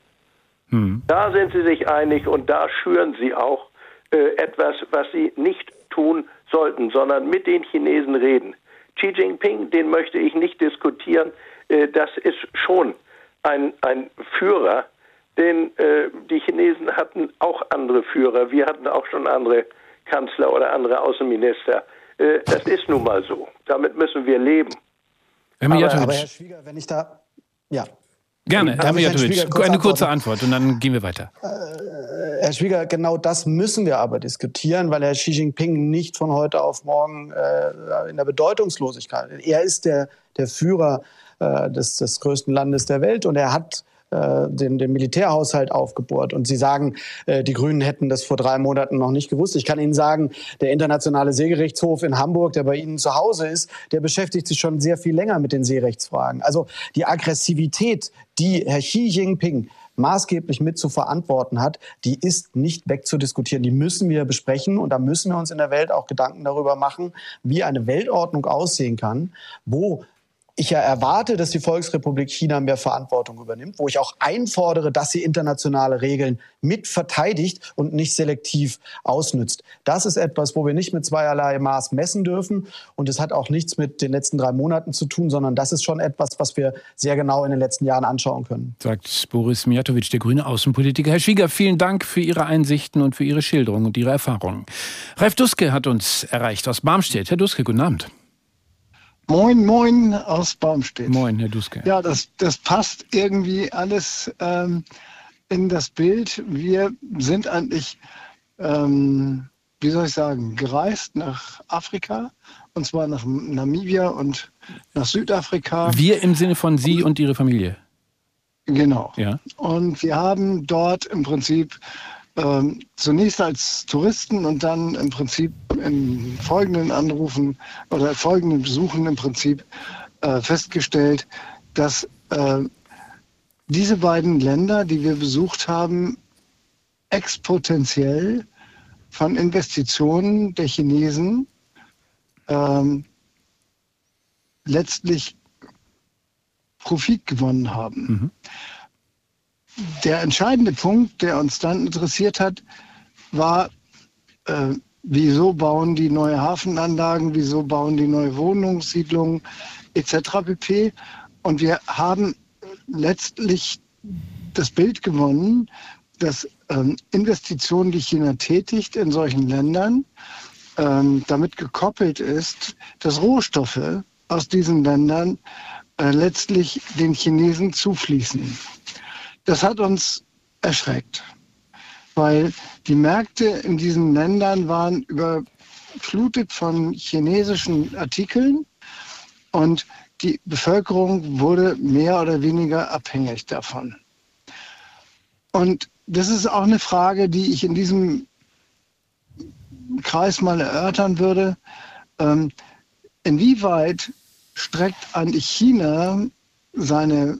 Da sind sie sich einig und da schüren sie auch etwas, was sie nicht tun sollten, sondern mit den Chinesen reden. Xi Jinping, den möchte ich nicht diskutieren. Das ist schon ein Führer, denn die Chinesen hatten auch andere Führer. Wir hatten auch schon andere Kanzler oder andere Außenminister. Das ist nun mal so. Damit müssen wir leben. Aber Herr Schwieger, wenn ich da... Ja. Gerne, Herr Mijatovic, eine kurze Antwort und dann gehen wir weiter. Herr Schwieger, genau das müssen wir aber diskutieren, weil Herr Xi Jinping nicht von heute auf morgen in der Bedeutungslosigkeit ist. Er ist der Führer des größten Landes der Welt und er hat den Militärhaushalt aufgebohrt. Und Sie sagen, die Grünen hätten das vor 3 Monaten noch nicht gewusst. Ich kann Ihnen sagen, der Internationale Seegerichtshof in Hamburg, der bei Ihnen zu Hause ist, der beschäftigt sich schon sehr viel länger mit den Seerechtsfragen. Also die Aggressivität, die Herr Xi Jinping maßgeblich mit zu verantworten hat, die ist nicht wegzudiskutieren. Die müssen wir besprechen und da müssen wir uns in der Welt auch Gedanken darüber machen, wie eine Weltordnung aussehen kann, wo ich ja erwarte, dass die Volksrepublik China mehr Verantwortung übernimmt, wo ich auch einfordere, dass sie internationale Regeln mit verteidigt und nicht selektiv ausnützt. Das ist etwas, wo wir nicht mit zweierlei Maß messen dürfen. Und es hat auch nichts mit den letzten 3 Monaten zu tun, sondern das ist schon etwas, was wir sehr genau in den letzten Jahren anschauen können. Sagt Boris Mijatovic, der grüne Außenpolitiker. Herr Schwieger, vielen Dank für Ihre Einsichten und für Ihre Schilderung und Ihre Erfahrungen. Ralf Duske hat uns erreicht aus Barmstedt. Herr Duske, guten Abend. Moin, moin aus Barmstedt. Moin, Herr Duske. Ja, das passt irgendwie alles in das Bild. Wir sind eigentlich, wie soll ich sagen, gereist nach Afrika, und zwar nach Namibia und nach Südafrika. Wir im Sinne von Sie und Ihre Familie? Genau. Ja. Und wir haben dort im Prinzip zunächst als Touristen und dann im Prinzip in folgenden Anrufen oder folgenden Besuchen im Prinzip festgestellt, dass diese beiden Länder, die wir besucht haben, exponentiell von Investitionen der Chinesen letztlich Profit gewonnen haben. Mhm. Der entscheidende Punkt, der uns dann interessiert hat, war, wieso bauen die neue Hafenanlagen, wieso bauen die neue Wohnungssiedlungen etc. pp. Und wir haben letztlich das Bild gewonnen, dass Investitionen, die China tätigt in solchen Ländern, damit gekoppelt ist, dass Rohstoffe aus diesen Ländern letztlich den Chinesen zufließen. Das hat uns erschreckt, weil die Märkte in diesen Ländern waren überflutet von chinesischen Artikeln und die Bevölkerung wurde mehr oder weniger abhängig davon. Und das ist auch eine Frage, die ich in diesem Kreis mal erörtern würde. Inwieweit streckt eigentlich China seine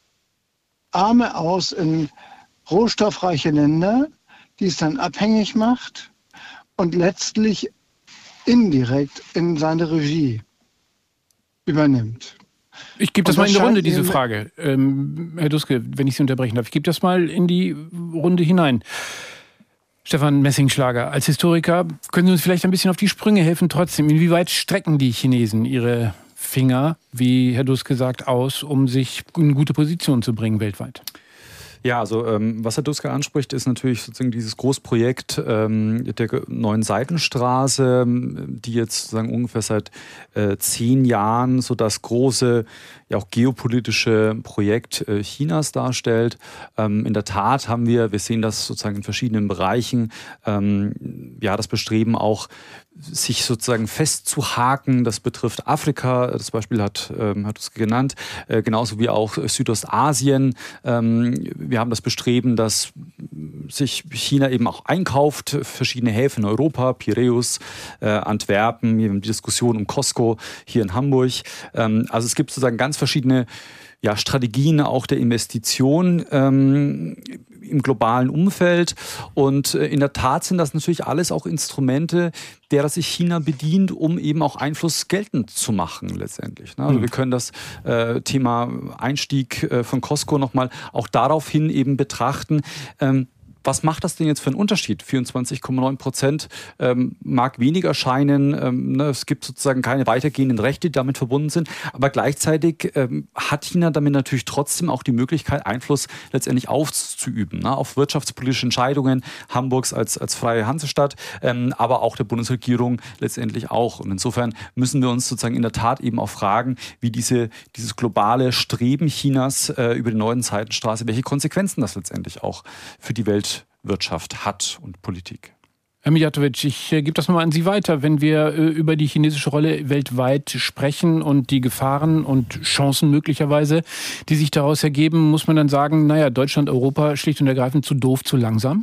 Arme aus in rohstoffreiche Länder, die es dann abhängig macht und letztlich indirekt in seine Regie übernimmt? Ich gebe das mal in die Runde, diese Frage. Herr Duske, wenn ich Sie unterbrechen darf, ich gebe das mal in die Runde hinein. Stefan Messingschlager, als Historiker, können Sie uns vielleicht ein bisschen auf die Sprünge helfen trotzdem? Inwieweit strecken die Chinesen ihre Finger, wie Herr Duske sagt, aus, um sich in gute Position zu bringen weltweit? Ja, also was Herr Duske anspricht, ist natürlich sozusagen dieses Großprojekt der neuen Seidenstraße, die jetzt sozusagen ungefähr seit 10 Jahren so das große, ja auch geopolitische Projekt Chinas darstellt. In der Tat haben wir sehen das sozusagen in verschiedenen Bereichen, das Bestreben auch, sich sozusagen festzuhaken. Das betrifft Afrika, das Beispiel hat Duske genannt, genauso wie auch Südostasien. Wir haben das Bestreben, dass sich China eben auch einkauft, verschiedene Häfen in Europa, Piräus, Antwerpen, wir haben die Diskussion um Costco hier in Hamburg. Also es gibt sozusagen ganz verschiedene Strategien auch der Investition im globalen Umfeld. Und in der Tat sind das natürlich alles auch Instrumente, derer sich China bedient, um eben auch Einfluss geltend zu machen letztendlich. Also wir können das Thema Einstieg von Costco nochmal auch daraufhin eben betrachten. Was macht das denn jetzt für einen Unterschied? 24,9% mag wenig erscheinen. Es gibt sozusagen keine weitergehenden Rechte, die damit verbunden sind. Aber gleichzeitig hat China damit natürlich trotzdem auch die Möglichkeit, Einfluss letztendlich auszuüben. Auf wirtschaftspolitische Entscheidungen Hamburgs als freie Hansestadt, aber auch der Bundesregierung letztendlich auch. Und insofern müssen wir uns sozusagen in der Tat eben auch fragen, wie dieses globale Streben Chinas über die neue Seidenstraße, welche Konsequenzen das letztendlich auch für die Weltwirtschaft hat und Politik. Herr Mijatovic, ich gebe das nochmal an Sie weiter. Wenn wir über die chinesische Rolle weltweit sprechen und die Gefahren und Chancen möglicherweise, die sich daraus ergeben, muss man dann sagen, Deutschland, Europa schlicht und ergreifend zu doof, zu langsam?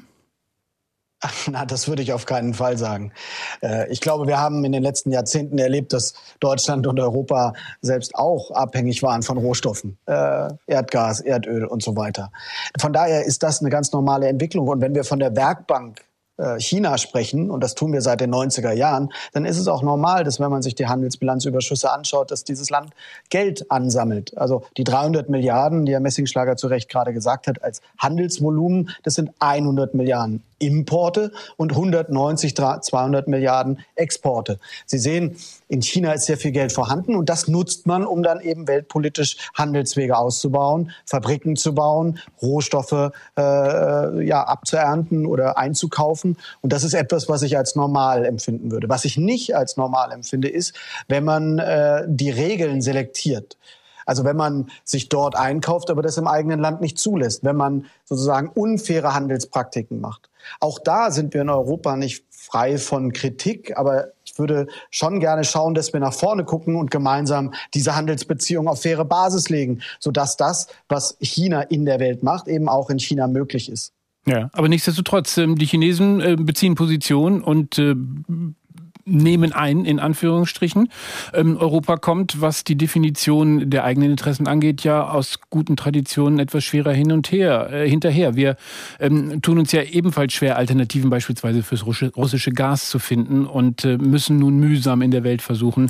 Na, das würde ich auf keinen Fall sagen. Ich glaube, wir haben in den letzten Jahrzehnten erlebt, dass Deutschland und Europa selbst auch abhängig waren von Rohstoffen, Erdgas, Erdöl und so weiter. Von daher ist das eine ganz normale Entwicklung. Und wenn wir von der Werkbank China sprechen, und das tun wir seit den 90er Jahren, dann ist es auch normal, dass wenn man sich die Handelsbilanzüberschüsse anschaut, dass dieses Land Geld ansammelt. Also die 300 Milliarden, die Herr Messingschlager zu Recht gerade gesagt hat, als Handelsvolumen, das sind 100 Milliarden Importe und 200 Milliarden Exporte. Sie sehen, in China ist sehr viel Geld vorhanden und das nutzt man, um dann eben weltpolitisch Handelswege auszubauen, Fabriken zu bauen, Rohstoffe abzuernten oder einzukaufen. Und das ist etwas, was ich als normal empfinden würde. Was ich nicht als normal empfinde, ist, wenn man die Regeln selektiert. Also wenn man sich dort einkauft, aber das im eigenen Land nicht zulässt, wenn man sozusagen unfaire Handelspraktiken macht. Auch da sind wir in Europa nicht frei von Kritik, aber ich würde schon gerne schauen, dass wir nach vorne gucken und gemeinsam diese Handelsbeziehungen auf faire Basis legen, sodass das, was China in der Welt macht, eben auch in China möglich ist. Ja, aber nichtsdestotrotz, die Chinesen beziehen Position und nehmen ein, in Anführungsstrichen. Europa kommt, was die Definition der eigenen Interessen angeht, ja aus guten Traditionen etwas schwerer hinterher. Wir tun uns ja ebenfalls schwer, Alternativen beispielsweise fürs russische Gas zu finden und müssen nun mühsam in der Welt versuchen,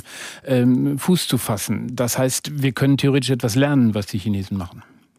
Fuß zu fassen. Das heißt, wir können theoretisch etwas lernen, was die Chinesen machen.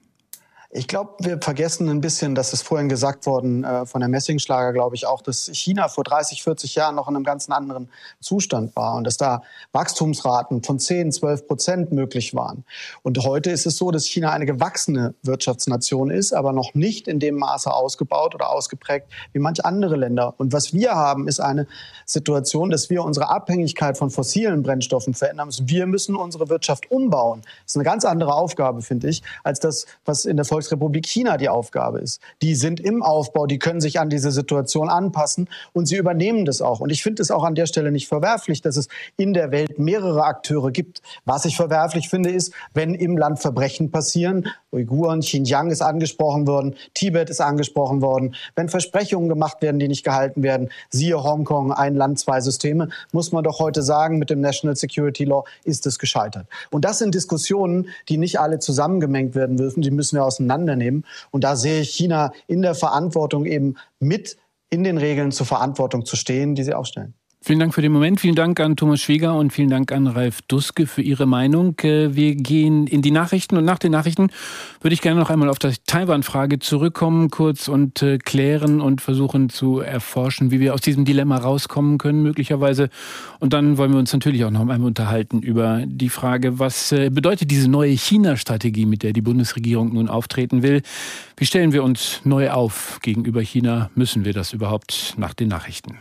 Ich glaube, wir vergessen ein bisschen, das ist vorhin gesagt worden von der Messingschlager, glaube ich auch, dass China vor 30, 40 Jahren noch in einem ganz anderen Zustand war und dass da Wachstumsraten von 10-12% möglich waren. Und heute ist es so, dass China eine gewachsene Wirtschaftsnation ist, aber noch nicht in dem Maße ausgebaut oder ausgeprägt wie manche andere Länder. Und was wir haben, ist eine Situation, dass wir unsere Abhängigkeit von fossilen Brennstoffen verändern müssen. Wir müssen unsere Wirtschaft umbauen. Das ist eine ganz andere Aufgabe, finde ich, als das, was in der Volksrepublik China die Aufgabe ist. Die sind im Aufbau, die können sich an diese Situation anpassen und sie übernehmen das auch. Und ich finde es auch an der Stelle nicht verwerflich, dass es in der Welt mehrere Akteure gibt. Was ich verwerflich finde, ist, wenn im Land Verbrechen passieren, Uiguren, Xinjiang ist angesprochen worden, Tibet ist angesprochen worden, wenn Versprechungen gemacht werden, die nicht gehalten werden, siehe Hongkong, ein Land, zwei Systeme, muss man doch heute sagen, mit dem National Security Law ist es gescheitert. Und das sind Diskussionen, die nicht alle zusammengemengt werden dürfen, die müssen wir auseinandernehmen. Und da sehe ich China in der Verantwortung, eben mit in den Regeln zur Verantwortung zu stehen, die sie aufstellen. Vielen Dank für den Moment. Vielen Dank an Thomas Schweger und vielen Dank an Ralf Duske für Ihre Meinung. Wir gehen in die Nachrichten und nach den Nachrichten würde ich gerne noch einmal auf die Taiwan-Frage zurückkommen, kurz und klären und versuchen zu erforschen, wie wir aus diesem Dilemma rauskommen können möglicherweise. Und dann wollen wir uns natürlich auch noch einmal unterhalten über die Frage, was bedeutet diese neue China-Strategie, mit der die Bundesregierung nun auftreten will. Wie stellen wir uns neu auf gegenüber China? Müssen wir das überhaupt nach den Nachrichten?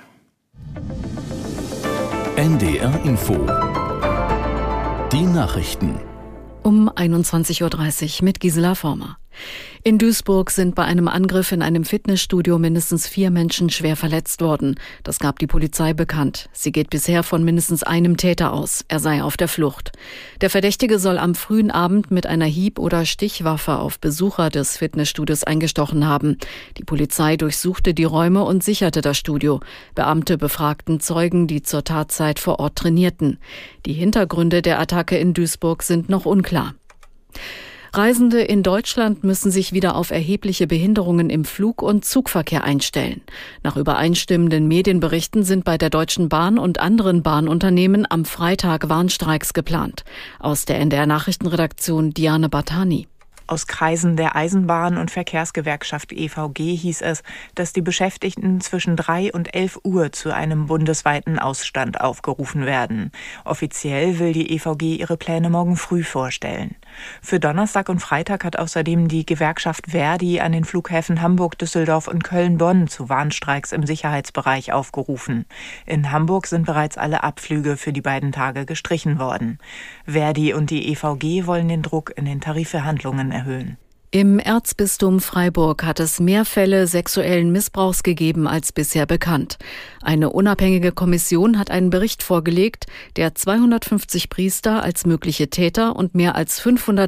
NDR Info. Die Nachrichten. Um 21.30 Uhr mit Gisela Former. In Duisburg sind bei einem Angriff in einem Fitnessstudio mindestens 4 Menschen schwer verletzt worden. Das gab die Polizei bekannt. Sie geht bisher von mindestens einem Täter aus. Er sei auf der Flucht. Der Verdächtige soll am frühen Abend mit einer Hieb- oder Stichwaffe auf Besucher des Fitnessstudios eingestochen haben. Die Polizei durchsuchte die Räume und sicherte das Studio. Beamte befragten Zeugen, die zur Tatzeit vor Ort trainierten. Die Hintergründe der Attacke in Duisburg sind noch unklar. Reisende in Deutschland müssen sich wieder auf erhebliche Behinderungen im Flug- und Zugverkehr einstellen. Nach übereinstimmenden Medienberichten sind bei der Deutschen Bahn und anderen Bahnunternehmen am Freitag Warnstreiks geplant. Aus der NDR Nachrichtenredaktion Diane Bartani. Aus Kreisen der Eisenbahn- und Verkehrsgewerkschaft EVG hieß es, dass die Beschäftigten zwischen 3 und 11 Uhr zu einem bundesweiten Ausstand aufgerufen werden. Offiziell will die EVG ihre Pläne morgen früh vorstellen. Für Donnerstag und Freitag hat außerdem die Gewerkschaft Verdi an den Flughäfen Hamburg, Düsseldorf und Köln-Bonn zu Warnstreiks im Sicherheitsbereich aufgerufen. In Hamburg sind bereits alle Abflüge für die beiden Tage gestrichen worden. Verdi und die EVG wollen den Druck in den Tarifverhandlungen erhöhen. Im Erzbistum Freiburg hat es mehr Fälle sexuellen Missbrauchs gegeben als bisher bekannt. Eine unabhängige Kommission hat einen Bericht vorgelegt, der 250 Priester als mögliche Täter und mehr als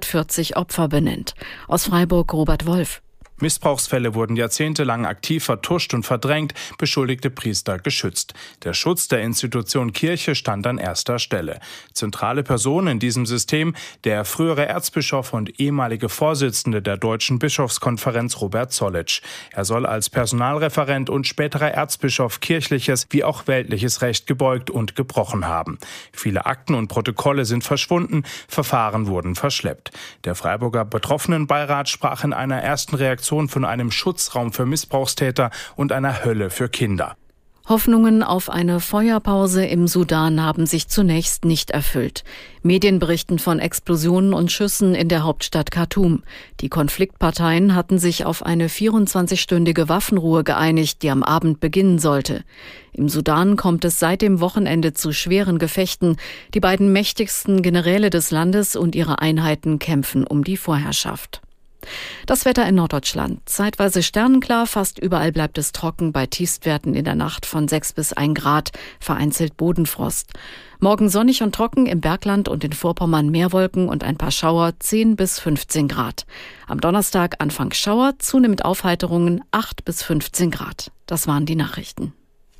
540 Opfer benennt. Aus Freiburg Robert Wolf. Missbrauchsfälle wurden jahrzehntelang aktiv vertuscht und verdrängt, beschuldigte Priester geschützt. Der Schutz der Institution Kirche stand an erster Stelle. Zentrale Person in diesem System, der frühere Erzbischof und ehemalige Vorsitzende der Deutschen Bischofskonferenz Robert Zollitsch. Er soll als Personalreferent und späterer Erzbischof kirchliches wie auch weltliches Recht gebeugt und gebrochen haben. Viele Akten und Protokolle sind verschwunden, Verfahren wurden verschleppt. Der Freiburger Betroffenenbeirat sprach in einer ersten Reaktion von einem Schutzraum für Missbrauchstäter und einer Hölle für Kinder. Hoffnungen auf eine Feuerpause im Sudan haben sich zunächst nicht erfüllt. Medien berichten von Explosionen und Schüssen in der Hauptstadt Khartoum. Die Konfliktparteien hatten sich auf eine 24-stündige Waffenruhe geeinigt, die am Abend beginnen sollte. Im Sudan kommt es seit dem Wochenende zu schweren Gefechten. Die beiden mächtigsten Generäle des Landes und ihre Einheiten kämpfen um die Vorherrschaft. Das Wetter in Norddeutschland. Zeitweise sternenklar, fast überall bleibt es trocken, bei Tiefstwerten in der Nacht von 6 bis 1 Grad, vereinzelt Bodenfrost. Morgen sonnig und trocken, im Bergland und in Vorpommern mehr Wolken und ein paar Schauer, 10 bis 15 Grad. Am Donnerstag Anfang Schauer, zunehmend Aufheiterungen, 8 bis 15 Grad. Das waren die Nachrichten.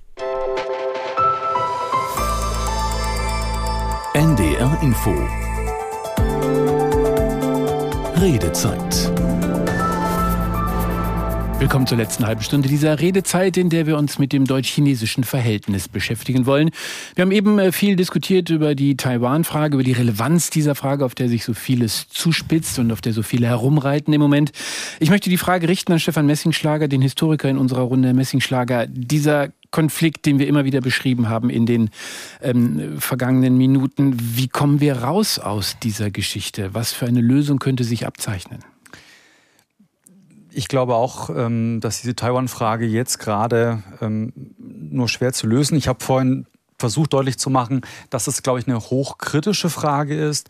NDR Info. Redezeit. Willkommen zur letzten halben Stunde dieser Redezeit, in der wir uns mit dem deutsch-chinesischen Verhältnis beschäftigen wollen. Wir haben eben viel diskutiert über die Taiwan-Frage, über die Relevanz dieser Frage, auf der sich so vieles zuspitzt und auf der so viele herumreiten im Moment. Ich möchte die Frage richten an Stefan Messingschlager, den Historiker in unserer Runde. Messingschlager, dieser Konflikt, den wir immer wieder beschrieben haben in den vergangenen Minuten. Wie kommen wir raus aus dieser Geschichte? Was für eine Lösung könnte sich abzeichnen? Ich glaube auch, dass diese Taiwan-Frage jetzt gerade nur schwer zu lösen. Ich habe vorhin versucht deutlich zu machen, dass es, glaube ich, eine hochkritische Frage ist.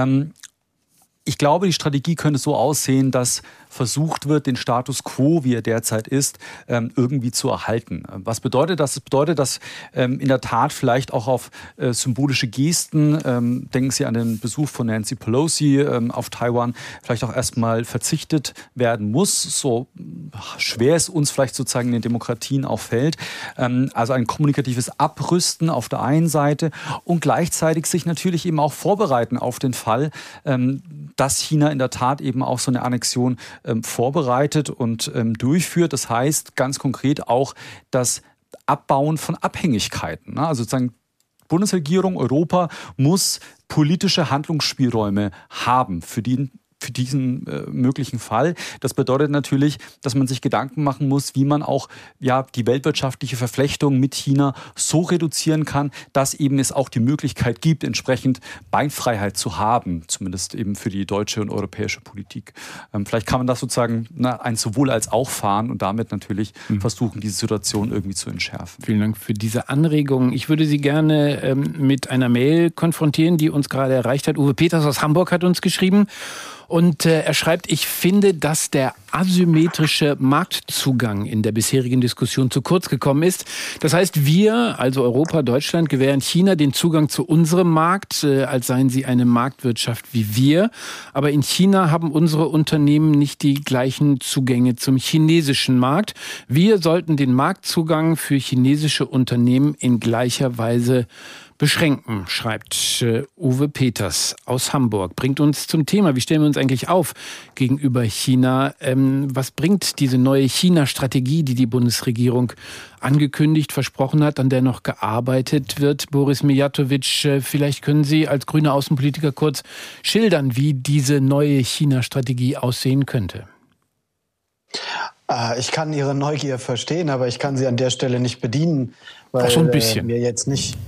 Ich glaube, die Strategie könnte so aussehen, dass versucht wird, den Status quo, wie er derzeit ist, irgendwie zu erhalten. Was bedeutet das? Es bedeutet, dass in der Tat vielleicht auch auf symbolische Gesten, denken Sie an den Besuch von Nancy Pelosi auf Taiwan, vielleicht auch erstmal verzichtet werden muss, so schwer es uns vielleicht sozusagen in den Demokratien auch fällt. Also ein kommunikatives Abrüsten auf der einen Seite und gleichzeitig sich natürlich eben auch vorbereiten auf den Fall, dass China in der Tat eben auch so eine Annexion vorbereitet und durchführt. Das heißt ganz konkret auch das Abbauen von Abhängigkeiten. Also sozusagen Bundesregierung, Europa muss politische Handlungsspielräume haben für diesen möglichen Fall. Das bedeutet natürlich, dass man sich Gedanken machen muss, wie man auch die weltwirtschaftliche Verflechtung mit China so reduzieren kann, dass eben es auch die Möglichkeit gibt, entsprechend Beinfreiheit zu haben, zumindest eben für die deutsche und europäische Politik. Vielleicht kann man das sozusagen ein sowohl als auch fahren und damit natürlich versuchen, diese Situation irgendwie zu entschärfen. Vielen Dank für diese Anregung. Ich würde Sie gerne mit einer Mail konfrontieren, die uns gerade erreicht hat. Uwe Peters aus Hamburg hat uns geschrieben. Und er schreibt, ich finde, dass der asymmetrische Marktzugang in der bisherigen Diskussion zu kurz gekommen ist. Das heißt, wir, also Europa, Deutschland, gewähren China den Zugang zu unserem Markt, als seien sie eine Marktwirtschaft wie wir. Aber in China haben unsere Unternehmen nicht die gleichen Zugänge zum chinesischen Markt. Wir sollten den Marktzugang für chinesische Unternehmen in gleicher Weise beschränken, schreibt Uwe Peters aus Hamburg. Bringt uns zum Thema, wie stellen wir uns eigentlich auf gegenüber China? Was bringt diese neue China-Strategie, die die Bundesregierung angekündigt, versprochen hat, an der noch gearbeitet wird? Boris Mijatovic, vielleicht können Sie als grüner Außenpolitiker kurz schildern, wie diese neue China-Strategie aussehen könnte. Ich kann Ihre Neugier verstehen, aber ich kann sie an der Stelle nicht bedienen, weil so ein bisschen. Mir jetzt nicht...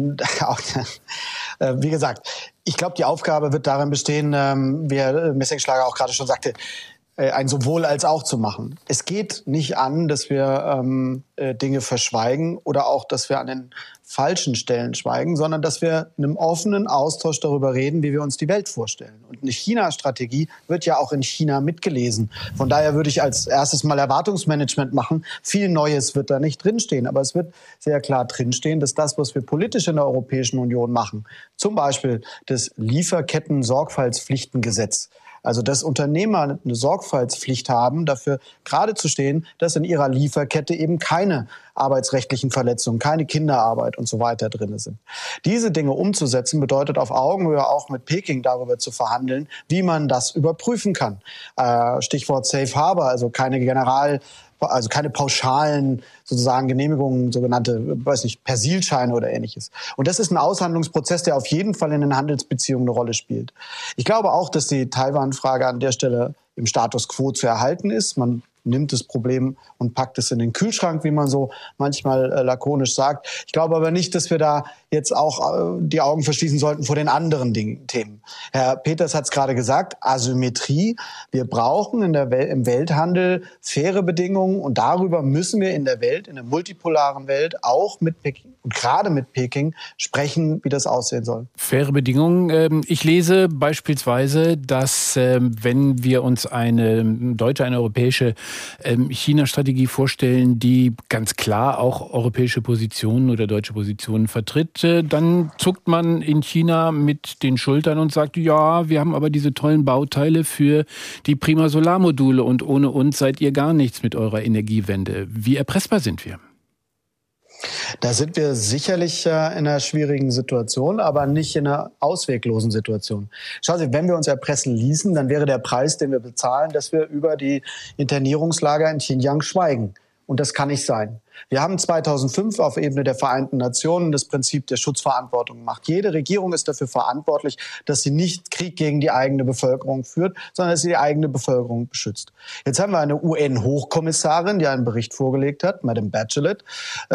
Wie gesagt, ich glaube, die Aufgabe wird darin bestehen, wie Herr Messingschlager auch gerade schon sagte, ein sowohl als auch zu machen. Es geht nicht an, dass wir Dinge verschweigen oder auch, dass wir an den falschen Stellen schweigen, sondern dass wir in einem offenen Austausch darüber reden, wie wir uns die Welt vorstellen. Und eine China-Strategie wird ja auch in China mitgelesen. Von daher würde ich als erstes mal Erwartungsmanagement machen. Viel Neues wird da nicht drinstehen, aber es wird sehr klar drinstehen, dass das, was wir politisch in der Europäischen Union machen, zum Beispiel das Lieferketten-Sorgfaltspflichtengesetz, also dass Unternehmer eine Sorgfaltspflicht haben, dafür gerade zu stehen, dass in ihrer Lieferkette eben keine arbeitsrechtlichen Verletzungen, keine Kinderarbeit und so weiter drin sind. Diese Dinge umzusetzen bedeutet auf Augenhöhe auch mit Peking darüber zu verhandeln, wie man das überprüfen kann. Stichwort Safe Harbor, also keine pauschalen sozusagen Genehmigungen, sogenannte, Persilscheine oder Ähnliches. Und das ist ein Aushandlungsprozess, der auf jeden Fall in den Handelsbeziehungen eine Rolle spielt. Ich glaube auch, dass die Taiwan-Frage an der Stelle im Status quo zu erhalten ist. Man nimmt das Problem und packt es in den Kühlschrank, wie man so manchmal lakonisch sagt. Ich glaube aber nicht, dass wir da jetzt auch die Augen verschließen sollten vor den anderen Themen. Herr Peters hat es gerade gesagt, Asymmetrie. Wir brauchen im Welthandel faire Bedingungen und darüber müssen wir in der Welt, in der multipolaren Welt, auch mit Peking und gerade mit Peking sprechen, wie das aussehen soll. Faire Bedingungen. Ich lese beispielsweise, dass wenn wir uns eine deutsche, eine europäische China-Strategie vorstellen, die ganz klar auch europäische Positionen oder deutsche Positionen vertritt, dann zuckt man in China mit den Schultern und sagt, ja, wir haben aber diese tollen Bauteile für die Prima Solarmodule und ohne uns seid ihr gar nichts mit eurer Energiewende. Wie erpressbar sind wir? Da sind wir sicherlich in einer schwierigen Situation, aber nicht in einer ausweglosen Situation. Schauen Sie, wenn wir uns erpressen ließen, dann wäre der Preis, den wir bezahlen, dass wir über die Internierungslager in Xinjiang schweigen. Und das kann nicht sein. Wir haben 2005 auf Ebene der Vereinten Nationen das Prinzip der Schutzverantwortung gemacht. Jede Regierung ist dafür verantwortlich, dass sie nicht Krieg gegen die eigene Bevölkerung führt, sondern dass sie die eigene Bevölkerung beschützt. Jetzt haben wir eine UN-Hochkommissarin, die einen Bericht vorgelegt hat, Madame Bachelet,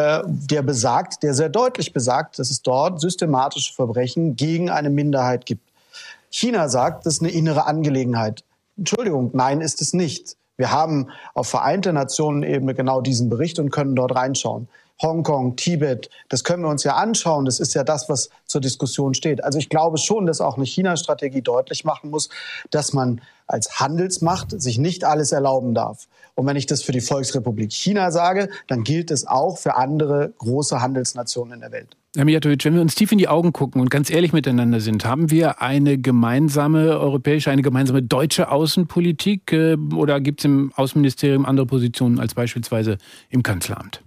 der sehr deutlich besagt, dass es dort systematische Verbrechen gegen eine Minderheit gibt. China sagt, das ist eine innere Angelegenheit. Entschuldigung, nein, ist es nicht. Wir haben auf Vereinter Nationen-Ebene genau diesen Bericht und können dort reinschauen. Hongkong, Tibet, das können wir uns ja anschauen. Das ist ja das, was zur Diskussion steht. Also ich glaube schon, dass auch eine China-Strategie deutlich machen muss, dass man als Handelsmacht sich nicht alles erlauben darf. Und wenn ich das für die Volksrepublik China sage, dann gilt es auch für andere große Handelsnationen in der Welt. Herr Mijatovic, wenn wir uns tief in die Augen gucken und ganz ehrlich miteinander sind, haben wir eine gemeinsame europäische, eine gemeinsame deutsche Außenpolitik oder gibt es im Außenministerium andere Positionen als beispielsweise im Kanzleramt?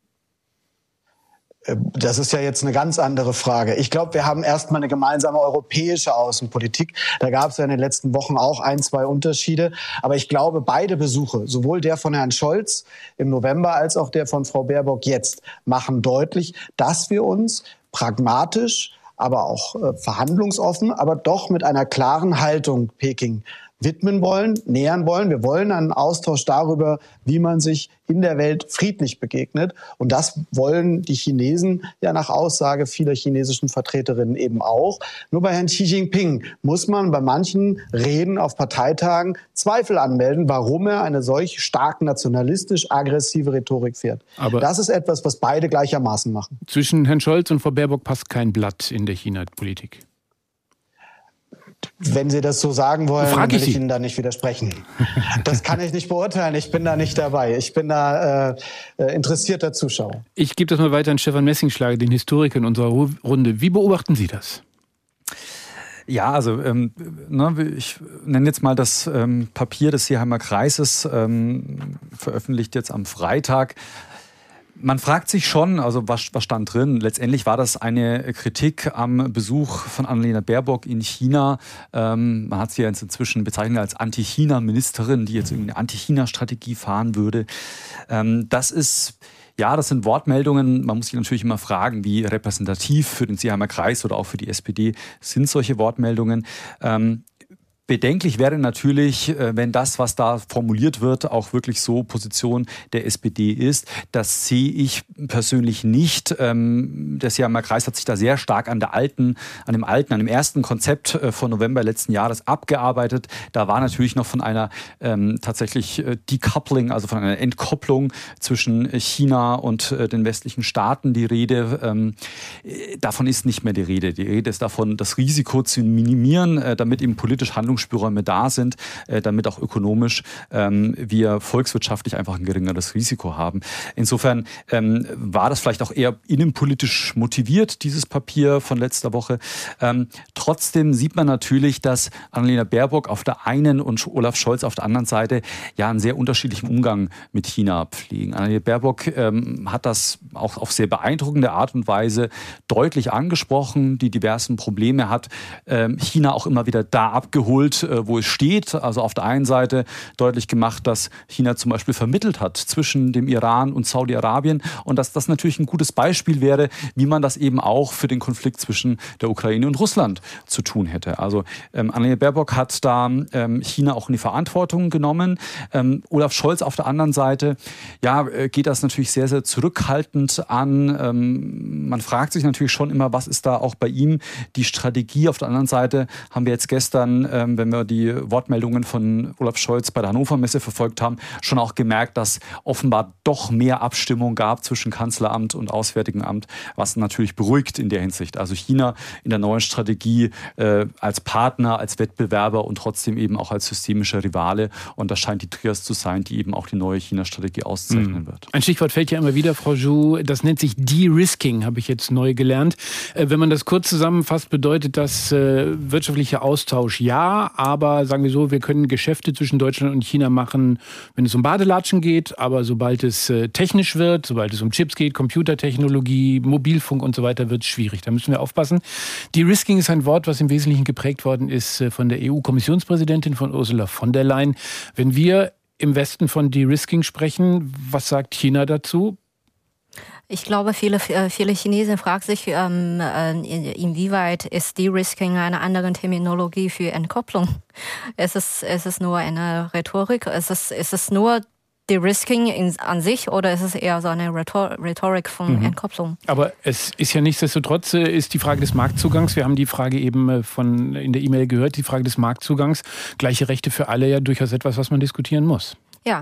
Das ist ja jetzt eine ganz andere Frage. Ich glaube, wir haben erstmal eine gemeinsame europäische Außenpolitik. Da gab es ja in den letzten Wochen auch 1-2 Unterschiede. Aber ich glaube, beide Besuche, sowohl der von Herrn Scholz im November als auch der von Frau Baerbock jetzt, machen deutlich, dass wir uns pragmatisch, aber auch verhandlungsoffen, aber doch mit einer klaren Haltung Peking widmen wollen, nähern wollen. Wir wollen einen Austausch darüber, wie man sich in der Welt friedlich begegnet. Und das wollen die Chinesen ja nach Aussage vieler chinesischen Vertreterinnen eben auch. Nur bei Herrn Xi Jinping muss man bei manchen Reden auf Parteitagen Zweifel anmelden, warum er eine solch stark nationalistisch-aggressive Rhetorik fährt. Aber das ist etwas, was beide gleichermaßen machen. Zwischen Herrn Scholz und Frau Baerbock passt kein Blatt in der China-Politik. Wenn Sie das so sagen wollen, will ich Ihnen da nicht widersprechen. Das kann ich nicht beurteilen. Ich bin da nicht dabei. Ich bin da interessierter Zuschauer. Ich gebe das mal weiter an Stefan Messingschlager, den Historiker in unserer Runde. Wie beobachten Sie das? Ja, also ich nenne jetzt mal das Papier des Seeheimer Kreises, veröffentlicht jetzt am Freitag. Man fragt sich schon, also was stand drin? Letztendlich war das eine Kritik am Besuch von Annalena Baerbock in China. Man hat sie ja jetzt inzwischen bezeichnet als Anti-China-Ministerin, die jetzt irgendwie eine Anti-China-Strategie fahren würde. Das sind Wortmeldungen. Man muss sich natürlich immer fragen, wie repräsentativ für den Seeheimer Kreis oder auch für die SPD sind solche Wortmeldungen. Bedenklich wäre natürlich, wenn das, was da formuliert wird, auch wirklich so Position der SPD ist. Das sehe ich persönlich nicht. Der Seeheimer Kreis hat sich da sehr stark an dem ersten Konzept von November letzten Jahres abgearbeitet. Da war natürlich noch von einer tatsächlich Decoupling, also von einer Entkopplung zwischen China und den westlichen Staaten die Rede. Davon ist nicht mehr die Rede. Die Rede ist davon, das Risiko zu minimieren, damit eben politisch Handlungsspielräume da sind, damit auch ökonomisch wir volkswirtschaftlich einfach ein geringeres Risiko haben. Insofern war das vielleicht auch eher innenpolitisch motiviert, dieses Papier von letzter Woche. Trotzdem sieht man natürlich, dass Annalena Baerbock auf der einen und Olaf Scholz auf der anderen Seite ja einen sehr unterschiedlichen Umgang mit China pflegen. Annalena Baerbock hat das auch auf sehr beeindruckende Art und Weise deutlich angesprochen, die diversen Probleme hat China auch immer wieder da abgeholt, Pult, wo es steht. Also auf der einen Seite deutlich gemacht, dass China zum Beispiel vermittelt hat zwischen dem Iran und Saudi-Arabien und dass das natürlich ein gutes Beispiel wäre, wie man das eben auch für den Konflikt zwischen der Ukraine und Russland zu tun hätte. Also Annalena Baerbock hat da China auch in die Verantwortung genommen. Olaf Scholz auf der anderen Seite, geht das natürlich sehr, sehr zurückhaltend an. Man fragt sich natürlich schon immer, was ist da auch bei ihm die Strategie. Auf der anderen Seite haben wir jetzt gestern, wenn wir die Wortmeldungen von Olaf Scholz bei der Hannover Messe verfolgt haben, schon auch gemerkt, dass offenbar doch mehr Abstimmung gab zwischen Kanzleramt und Auswärtigem Amt, was natürlich beruhigt in der Hinsicht. Also China in der neuen Strategie als Partner, als Wettbewerber und trotzdem eben auch als systemischer Rivale. Und das scheint die Trias zu sein, die eben auch die neue China-Strategie auszeichnen wird. Ein Stichwort fällt ja immer wieder, Frau Zhu, das nennt sich De-Risking, habe ich jetzt neu gelernt. Wenn man das kurz zusammenfasst, bedeutet das wirtschaftlicher Austausch ja, aber sagen wir so, wir können Geschäfte zwischen Deutschland und China machen, wenn es um Badelatschen geht, aber sobald es technisch wird, sobald es um Chips geht, Computertechnologie, Mobilfunk und so weiter, wird es schwierig. Da müssen wir aufpassen. De-Risking ist ein Wort, was im Wesentlichen geprägt worden ist von der EU-Kommissionspräsidentin, von Ursula von der Leyen. Wenn wir im Westen von De-Risking sprechen, was sagt China dazu? Ich glaube, viele Chinesen fragen sich, inwieweit ist De-Risking eine andere Terminologie für Entkopplung? Ist es nur eine Rhetorik? Ist es nur De-Risking an sich oder ist es eher so eine Rhetorik von Entkopplung? Aber es ist ja nichtsdestotrotz ist die Frage des Marktzugangs, wir haben die Frage eben in der E-Mail gehört, die Frage des Marktzugangs, gleiche Rechte für alle ja durchaus etwas, was man diskutieren muss. Ja.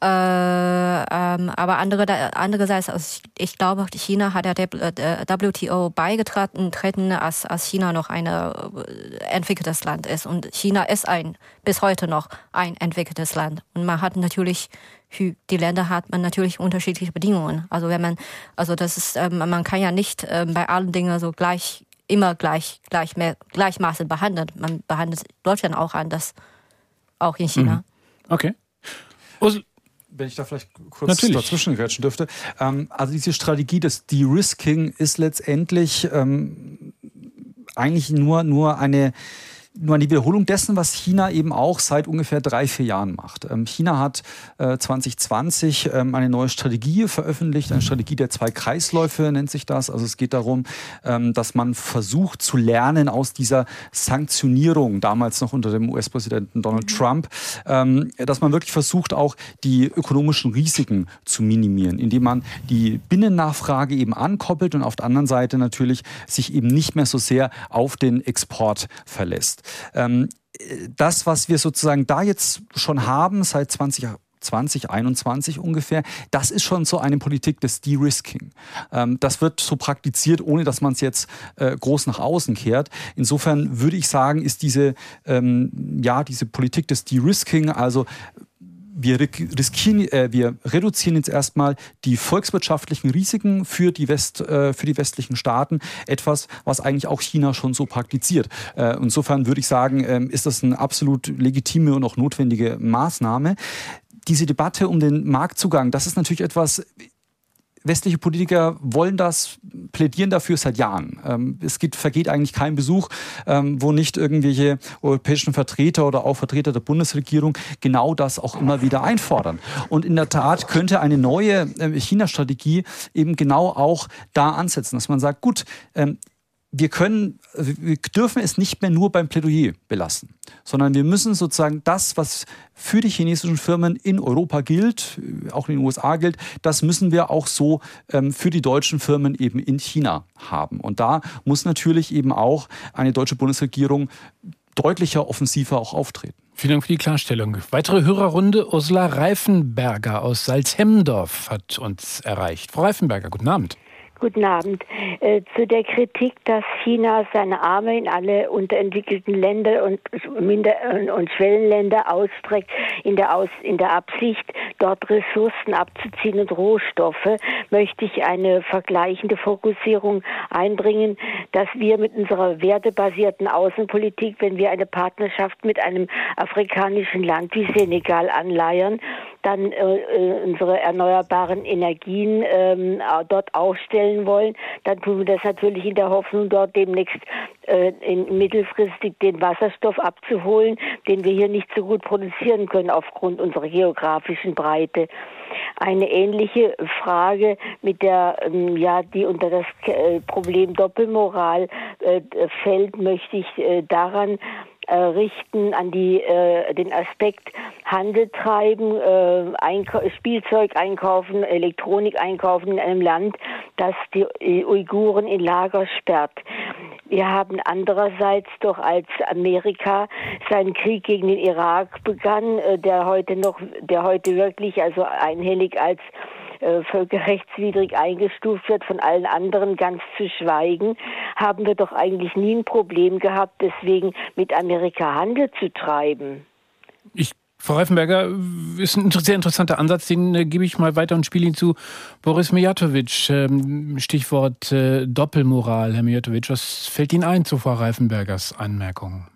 Aber andererseits, also ich glaube, China hat der WTO beigetreten, als China noch ein entwickeltes Land ist. Und China ist bis heute noch ein entwickeltes Land. Und man hat natürlich, für die Länder hat man natürlich unterschiedliche Bedingungen. Also man kann ja nicht bei allen Dingen so gleichmaßen behandeln. Man behandelt Deutschland auch anders, auch in China. Okay. Wenn ich da vielleicht kurz dazwischen grätschen dürfte. Also diese Strategie des De-Risking ist letztendlich eigentlich nur die Wiederholung dessen, was China eben auch seit ungefähr 3-4 Jahren macht. China hat 2020 eine neue Strategie veröffentlicht, eine Strategie der 2 Kreisläufe nennt sich das. Also es geht darum, dass man versucht zu lernen aus dieser Sanktionierung, damals noch unter dem US-Präsidenten Donald Trump, dass man wirklich versucht, auch die ökonomischen Risiken zu minimieren, indem man die Binnennachfrage eben ankoppelt und auf der anderen Seite natürlich sich eben nicht mehr so sehr auf den Export verlässt. Das, was wir sozusagen da jetzt schon haben, seit 2021 ungefähr, das ist schon so eine Politik des De-Risking. Das wird so praktiziert, ohne dass man es jetzt groß nach außen kehrt. Insofern würde ich sagen, ist diese Politik des De-Risking, also wir reduzieren jetzt erstmal die volkswirtschaftlichen Risiken für die westlichen Staaten, etwas, was eigentlich auch China schon so praktiziert. Insofern würde ich sagen, ist das eine absolut legitime und auch notwendige Maßnahme. Diese Debatte um den Marktzugang, das ist natürlich etwas, westliche Politiker wollen das, plädieren dafür seit Jahren. Vergeht eigentlich kein Besuch, wo nicht irgendwelche europäischen Vertreter oder auch Vertreter der Bundesregierung genau das auch immer wieder einfordern. Und in der Tat könnte eine neue China-Strategie eben genau auch da ansetzen, dass man sagt, gut, wir dürfen es nicht mehr nur beim Plädoyer belassen, sondern wir müssen sozusagen das, was für die chinesischen Firmen in Europa gilt, auch in den USA gilt, das müssen wir auch so für die deutschen Firmen eben in China haben. Und da muss natürlich eben auch eine deutsche Bundesregierung deutlicher, offensiver auch auftreten. Vielen Dank für die Klarstellung. Weitere Hörerrunde. Ursula Reifenberger aus Salzhemdorf hat uns erreicht. Frau Reifenberger, guten Abend. Guten Abend. Zu der Kritik, dass China seine Arme in alle unterentwickelten Länder und Schwellenländer ausstreckt, in der Absicht, dort Ressourcen abzuziehen und Rohstoffe, möchte ich eine vergleichende Fokussierung einbringen, dass wir mit unserer wertebasierten Außenpolitik, wenn wir eine Partnerschaft mit einem afrikanischen Land wie Senegal anleiern, dann unsere erneuerbaren Energien dort aufstellen wollen, dann tun wir das natürlich in der Hoffnung, dort demnächst mittelfristig den Wasserstoff abzuholen, den wir hier nicht so gut produzieren können aufgrund unserer geografischen Breite. Eine ähnliche Frage, mit der die unter das Problem Doppelmoral fällt, möchte ich daran richten, an den Aspekt Handel treiben, Spielzeug einkaufen, Elektronik einkaufen in einem Land, das die Uiguren in Lager sperrt. Wir haben andererseits doch, als Amerika seinen Krieg gegen den Irak begann, der heute wirklich also einhellig als völkerrechtswidrig eingestuft wird, von allen anderen ganz zu schweigen, haben wir doch eigentlich nie ein Problem gehabt, deswegen mit Amerika Handel zu treiben. Frau Reifenberger, ist ein sehr interessanter Ansatz, den gebe ich mal weiter und spiele ihn zu Boris Mijatović. Stichwort Doppelmoral, Herr Mijatović. Was fällt Ihnen ein zu Frau Reifenbergers Anmerkung?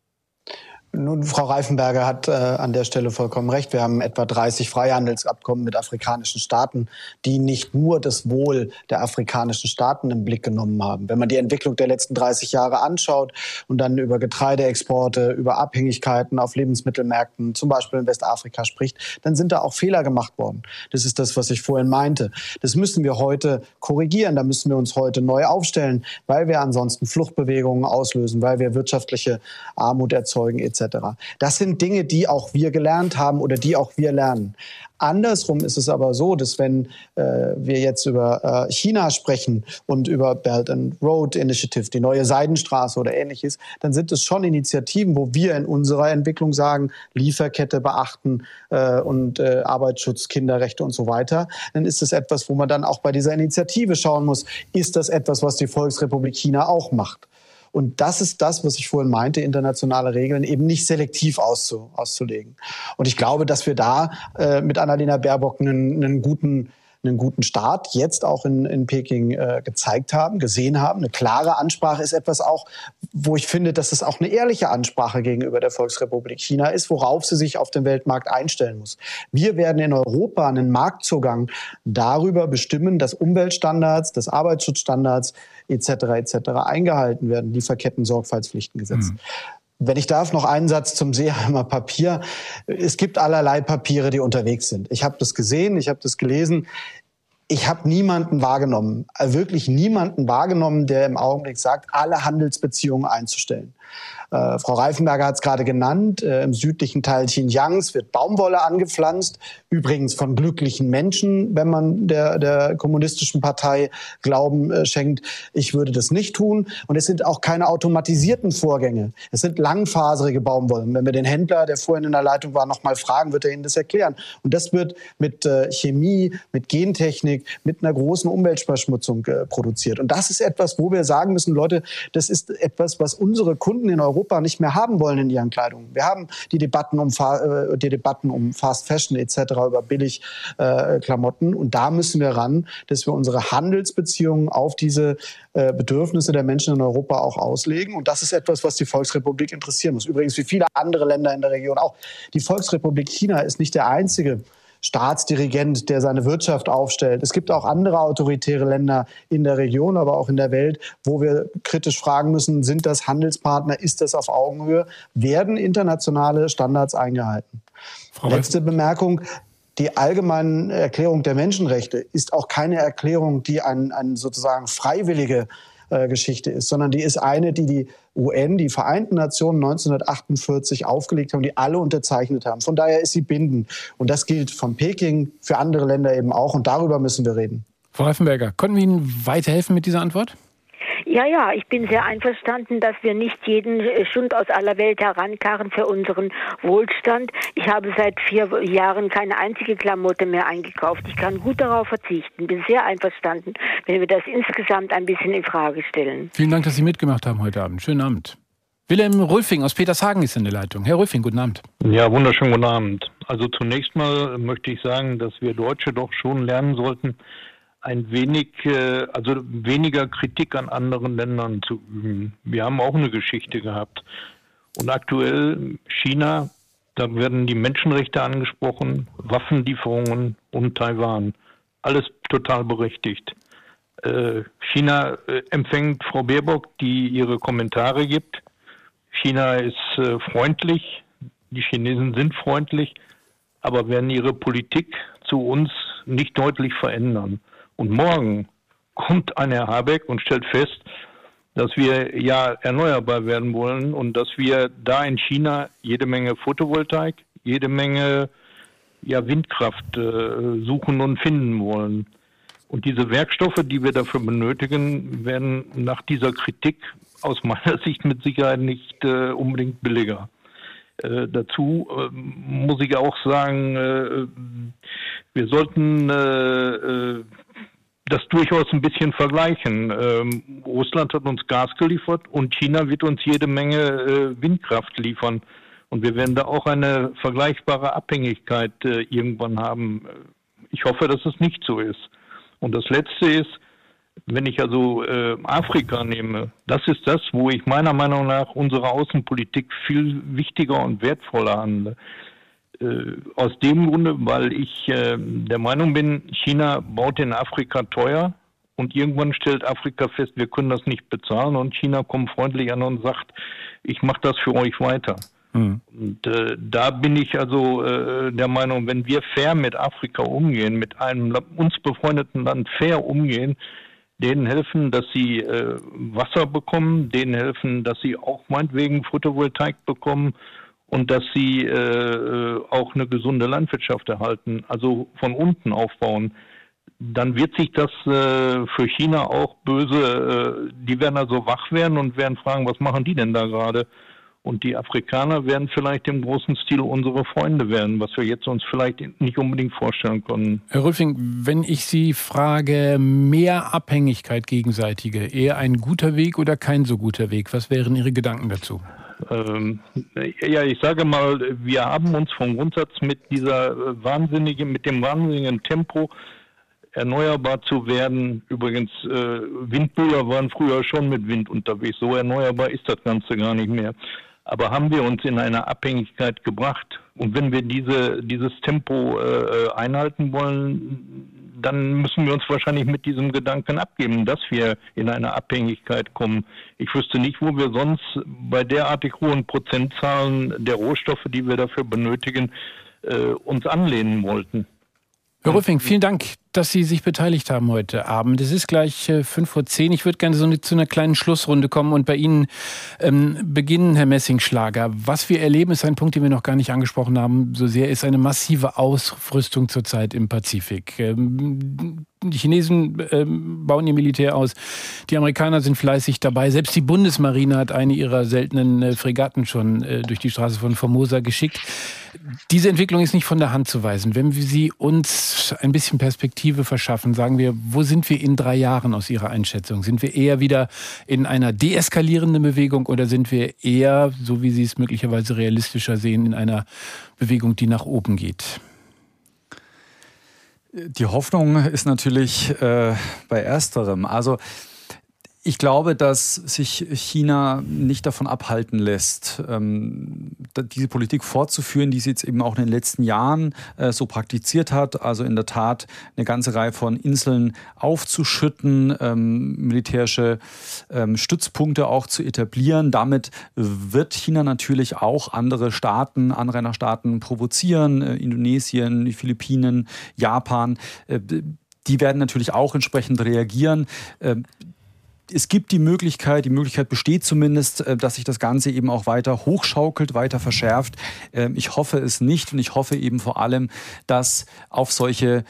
Nun, Frau Reifenberger hat an der Stelle vollkommen recht. Wir haben etwa 30 Freihandelsabkommen mit afrikanischen Staaten, die nicht nur das Wohl der afrikanischen Staaten im Blick genommen haben. Wenn man die Entwicklung der letzten 30 Jahre anschaut und dann über Getreideexporte, über Abhängigkeiten auf Lebensmittelmärkten, zum Beispiel in Westafrika spricht, dann sind da auch Fehler gemacht worden. Das ist das, was ich vorhin meinte. Das müssen wir heute korrigieren. Da müssen wir uns heute neu aufstellen, weil wir ansonsten Fluchtbewegungen auslösen, weil wir wirtschaftliche Armut erzeugen etc. Das sind Dinge, die auch wir gelernt haben oder die auch wir lernen. Andersrum ist es aber so, dass wenn wir jetzt über China sprechen und über Belt and Road Initiative, die neue Seidenstraße oder Ähnliches, dann sind es schon Initiativen, wo wir in unserer Entwicklung sagen, Lieferkette beachten und Arbeitsschutz, Kinderrechte und so weiter. Dann ist es etwas, wo man dann auch bei dieser Initiative schauen muss, ist das etwas, was die Volksrepublik China auch macht? Und das ist das, was ich vorhin meinte, internationale Regeln eben nicht selektiv auszulegen. Und ich glaube, dass wir da mit Annalena Baerbock einen guten Start jetzt auch in Peking gezeigt haben, gesehen haben. Eine klare Ansprache ist etwas auch, wo ich finde, dass es auch eine ehrliche Ansprache gegenüber der Volksrepublik China ist, worauf sie sich auf dem Weltmarkt einstellen muss. Wir werden in Europa einen Marktzugang darüber bestimmen, dass Umweltstandards, dass Arbeitsschutzstandards etc. eingehalten werden, Lieferketten-Sorgfaltspflichtengesetz. Wenn ich darf, noch einen Satz zum Seeheimer Papier. Es gibt allerlei Papiere, die unterwegs sind. Ich habe das gesehen, ich habe das gelesen. Ich habe niemanden wahrgenommen, wirklich niemanden wahrgenommen, der im Augenblick sagt, alle Handelsbeziehungen einzustellen. Frau Reifenberger hat es gerade genannt, im südlichen Teil Xinjiangs wird Baumwolle angepflanzt, übrigens von glücklichen Menschen, wenn man der kommunistischen Partei Glauben schenkt. Ich würde das nicht tun. Und es sind auch keine automatisierten Vorgänge. Es sind langfaserige Baumwollen. Wenn wir den Händler, der vorhin in der Leitung war, noch mal fragen, wird er Ihnen das erklären. Und das wird mit Chemie, mit Gentechnik, mit einer großen Umweltverschmutzung produziert. Und das ist etwas, wo wir sagen müssen, Leute, das ist etwas, was unsere Kunden in Europa nicht mehr haben wollen in ihren Kleidungen. Wir haben die Debatten um Fast Fashion etc., über Billigklamotten. Und da müssen wir ran, dass wir unsere Handelsbeziehungen auf diese Bedürfnisse der Menschen in Europa auch auslegen. Und das ist etwas, was die Volksrepublik interessieren muss. Übrigens wie viele andere Länder in der Region auch. Die Volksrepublik China ist nicht der einzige Staatsdirigent, der seine Wirtschaft aufstellt. Es gibt auch andere autoritäre Länder in der Region, aber auch in der Welt, wo wir kritisch fragen müssen, sind das Handelspartner, ist das auf Augenhöhe, werden internationale Standards eingehalten? Letzte Bemerkung. Die allgemeine Erklärung der Menschenrechte ist auch keine Erklärung, die eine sozusagen freiwillige Geschichte ist, sondern die ist eine, die UN, die Vereinten Nationen 1948 aufgelegt haben, die alle unterzeichnet haben. Von daher ist sie bindend. Und das gilt von Peking für andere Länder eben auch. Und darüber müssen wir reden. Frau Reifenberger, konnten wir Ihnen weiterhelfen mit dieser Antwort? Ja, ich bin sehr einverstanden, dass wir nicht jeden Schund aus aller Welt herankarren für unseren Wohlstand. Ich habe seit 4 Jahren keine einzige Klamotte mehr eingekauft. Ich kann gut darauf verzichten. Bin sehr einverstanden, wenn wir das insgesamt ein bisschen in Frage stellen. Vielen Dank, dass Sie mitgemacht haben heute Abend. Schönen Abend. Wilhelm Rülfing aus Petershagen ist in der Leitung. Herr Rülfing, guten Abend. Ja, wunderschönen guten Abend. Also zunächst mal möchte ich sagen, dass wir Deutsche doch schon lernen sollten, weniger Kritik an anderen Ländern zu üben. Wir haben auch eine Geschichte gehabt. Und aktuell China Da werden die Menschenrechte angesprochen, Waffenlieferungen und Taiwan. Alles total berechtigt. China empfängt Frau Baerbock, die ihre Kommentare gibt. China ist freundlich, die Chinesen sind freundlich, aber werden ihre Politik zu uns nicht deutlich verändern. Und morgen kommt ein Herr Habeck und stellt fest, dass wir ja erneuerbar werden wollen und dass wir da in China jede Menge Photovoltaik, jede Menge Windkraft suchen und finden wollen. Und diese Werkstoffe, die wir dafür benötigen, werden nach dieser Kritik aus meiner Sicht mit Sicherheit nicht unbedingt billiger. Dazu muss ich auch sagen, wir sollten das durchaus ein bisschen vergleichen. Russland hat uns Gas geliefert und China wird uns jede Menge Windkraft liefern. Und wir werden da auch eine vergleichbare Abhängigkeit irgendwann haben. Ich hoffe, dass es nicht so ist. Und das Letzte ist, wenn ich also Afrika nehme, das ist das, wo ich meiner Meinung nach unsere Außenpolitik viel wichtiger und wertvoller handle. Aus dem Grunde, weil ich der Meinung bin, China baut in Afrika teuer und irgendwann stellt Afrika fest, wir können das nicht bezahlen und China kommt freundlich an und sagt, ich mache das für euch weiter. Und da bin ich also der Meinung, wenn wir fair mit Afrika umgehen, mit einem uns befreundeten Land fair umgehen, denen helfen, dass sie Wasser bekommen, denen helfen, dass sie auch meinetwegen Photovoltaik bekommen und dass sie auch eine gesunde Landwirtschaft erhalten, also von unten aufbauen, dann wird sich das für China auch böse, die werden also wach werden und werden fragen, was machen die denn da gerade? Und die Afrikaner werden vielleicht im großen Stil unsere Freunde werden, was wir jetzt uns vielleicht nicht unbedingt vorstellen können. Herr Rülfing, wenn ich Sie frage, mehr Abhängigkeit gegenseitige, eher ein guter Weg oder kein so guter Weg, was wären Ihre Gedanken dazu? Ich sage mal, wir haben uns vom Grundsatz mit dem wahnsinnigen Tempo erneuerbar zu werden. Übrigens, Windmüller waren früher schon mit Wind unterwegs. So erneuerbar ist das Ganze gar nicht mehr. Aber haben wir uns in eine Abhängigkeit gebracht? Und wenn wir dieses Tempo einhalten wollen, dann müssen wir uns wahrscheinlich mit diesem Gedanken abgeben, dass wir in eine Abhängigkeit kommen. Ich wüsste nicht, wo wir sonst bei derartig hohen Prozentzahlen der Rohstoffe, die wir dafür benötigen, uns anlehnen wollten. Herr Rülfing, vielen Dank, dass Sie sich beteiligt haben heute Abend. Es ist gleich 5:10 Uhr. Ich würde gerne zu einer kleinen Schlussrunde kommen und bei Ihnen beginnen, Herr Messingschlager. Was wir erleben, ist ein Punkt, den wir noch gar nicht angesprochen haben. So sehr ist eine massive Ausrüstung zurzeit im Pazifik. Die Chinesen bauen ihr Militär aus. Die Amerikaner sind fleißig dabei. Selbst die Bundesmarine hat eine ihrer seltenen Fregatten schon durch die Straße von Formosa geschickt. Diese Entwicklung ist nicht von der Hand zu weisen. Wenn wir sie uns ein bisschen Perspektive verschaffen, sagen wir, wo sind wir in 3 Jahren aus Ihrer Einschätzung? Sind wir eher wieder in einer deeskalierenden Bewegung oder sind wir eher, so wie Sie es möglicherweise realistischer sehen, in einer Bewegung, die nach oben geht? Die Hoffnung ist natürlich bei Ersterem. Also ich glaube, dass sich China nicht davon abhalten lässt, diese Politik fortzuführen, die sie jetzt eben auch in den letzten Jahren so praktiziert hat. Also in der Tat eine ganze Reihe von Inseln aufzuschütten, militärische Stützpunkte auch zu etablieren. Damit wird China natürlich auch andere Anrainerstaaten provozieren, Indonesien, die Philippinen, Japan. Die werden natürlich auch entsprechend reagieren. Es gibt die Möglichkeit besteht zumindest, dass sich das Ganze eben auch weiter hochschaukelt, weiter verschärft. Ich hoffe es nicht und ich hoffe eben vor allem, dass auf solche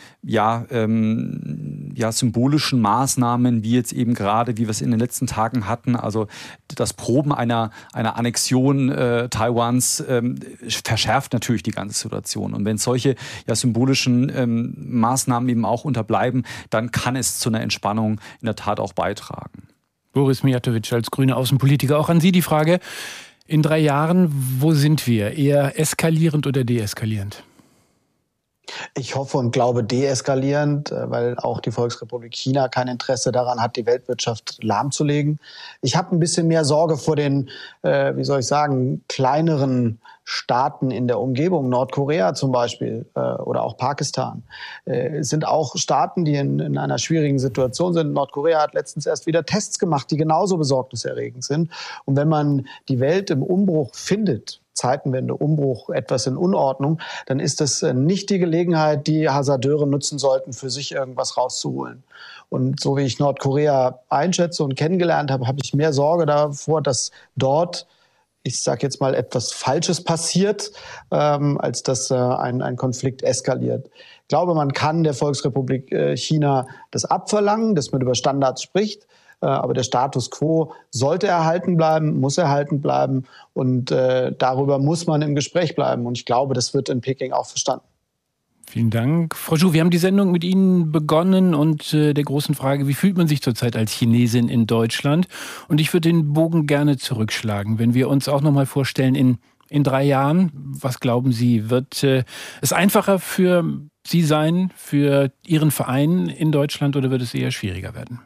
symbolischen Maßnahmen, wie jetzt eben gerade, wie wir es in den letzten Tagen hatten, also das Proben einer Annexion Taiwans verschärft natürlich die ganze Situation. Und wenn solche symbolischen Maßnahmen eben auch unterbleiben, dann kann es zu einer Entspannung in der Tat auch beitragen. Boris Mijatovic als grüner Außenpolitiker, auch an Sie die Frage, in 3 Jahren, wo sind wir? Eher eskalierend oder deeskalierend? Ich hoffe und glaube deeskalierend, weil auch die Volksrepublik China kein Interesse daran hat, die Weltwirtschaft lahmzulegen. Ich habe ein bisschen mehr Sorge vor den, kleineren Staaten in der Umgebung, Nordkorea zum Beispiel oder auch Pakistan. Es sind auch Staaten, die in einer schwierigen Situation sind. Nordkorea hat letztens erst wieder Tests gemacht, die genauso besorgniserregend sind. Und wenn man die Welt im Umbruch findet, Zeitenwende, Umbruch, etwas in Unordnung, dann ist das nicht die Gelegenheit, die Hasardeure nutzen sollten, für sich irgendwas rauszuholen. Und so wie ich Nordkorea einschätze und kennengelernt habe, habe ich mehr Sorge davor, dass dort, ich sage jetzt mal, etwas Falsches passiert, als dass ein Konflikt eskaliert. Ich glaube, man kann der Volksrepublik China das abverlangen, dass man über Standards spricht. Aber der Status quo sollte erhalten bleiben, muss erhalten bleiben. Und darüber muss man im Gespräch bleiben. Und ich glaube, das wird in Peking auch verstanden. Vielen Dank. Frau Zhu, wir haben die Sendung mit Ihnen begonnen und der großen Frage, wie fühlt man sich zurzeit als Chinesin in Deutschland? Und ich würde den Bogen gerne zurückschlagen, wenn wir uns auch noch mal vorstellen, in 3 Jahren, was glauben Sie, wird es einfacher für Sie sein, für Ihren Verein in Deutschland, oder wird es eher schwieriger werden?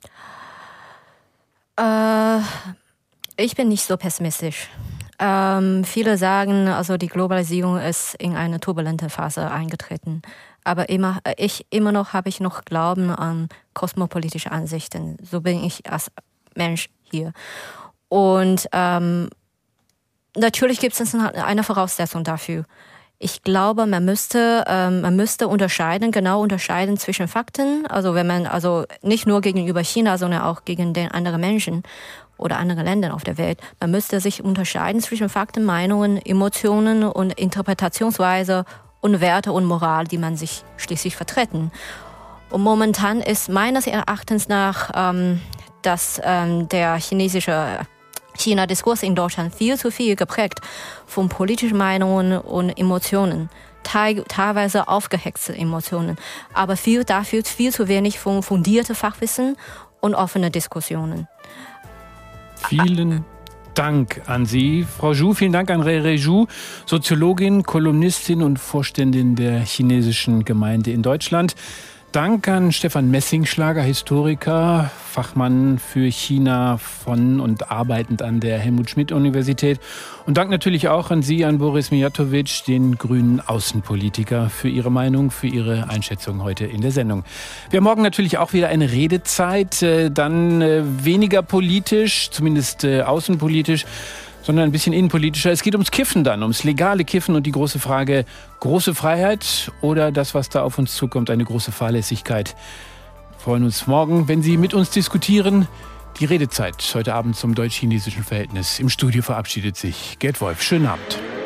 Ich bin nicht so pessimistisch. Viele sagen, also die Globalisierung ist in eine turbulente Phase eingetreten. Aber immer noch habe ich noch Glauben an kosmopolitische Ansichten. So bin ich als Mensch hier. Und natürlich gibt es eine Voraussetzung dafür. Ich glaube, man müsste genau unterscheiden zwischen Fakten, also wenn man nicht nur gegenüber China, sondern auch gegen den anderen Menschen oder andere Länder auf der Welt. Man müsste sich unterscheiden zwischen Fakten, Meinungen, Emotionen und Interpretationsweise und Werte und Moral, die man sich schließlich vertreten. Und momentan ist meines Erachtens nach, dass der chinesische China-Diskurs in Deutschland viel zu viel geprägt von politischen Meinungen und Emotionen, teilweise aufgehetzte Emotionen, aber dafür viel zu wenig von fundiertem Fachwissen und offene Diskussionen. Vielen Dank an Sie, Frau Zhu. Vielen Dank an Rei Zhu, Soziologin, Kolumnistin und Vorständin der chinesischen Gemeinde in Deutschland. Dank an Stefan Messingschlager, Historiker, Fachmann für China von und arbeitend an der Helmut-Schmidt-Universität. Und Dank natürlich auch an Sie, an Boris Mijatovic, den grünen Außenpolitiker, für Ihre Meinung, für Ihre Einschätzung heute in der Sendung. Wir haben morgen natürlich auch wieder eine Redezeit, dann weniger politisch, zumindest außenpolitisch, sondern ein bisschen innenpolitischer. Es geht ums Kiffen dann, ums legale Kiffen und die große Frage, große Freiheit oder das, was da auf uns zukommt, eine große Fahrlässigkeit. Wir freuen uns morgen, wenn Sie mit uns diskutieren. Die Redezeit heute Abend zum deutsch-chinesischen Verhältnis. Im Studio verabschiedet sich Gerd Wolf. Schönen Abend.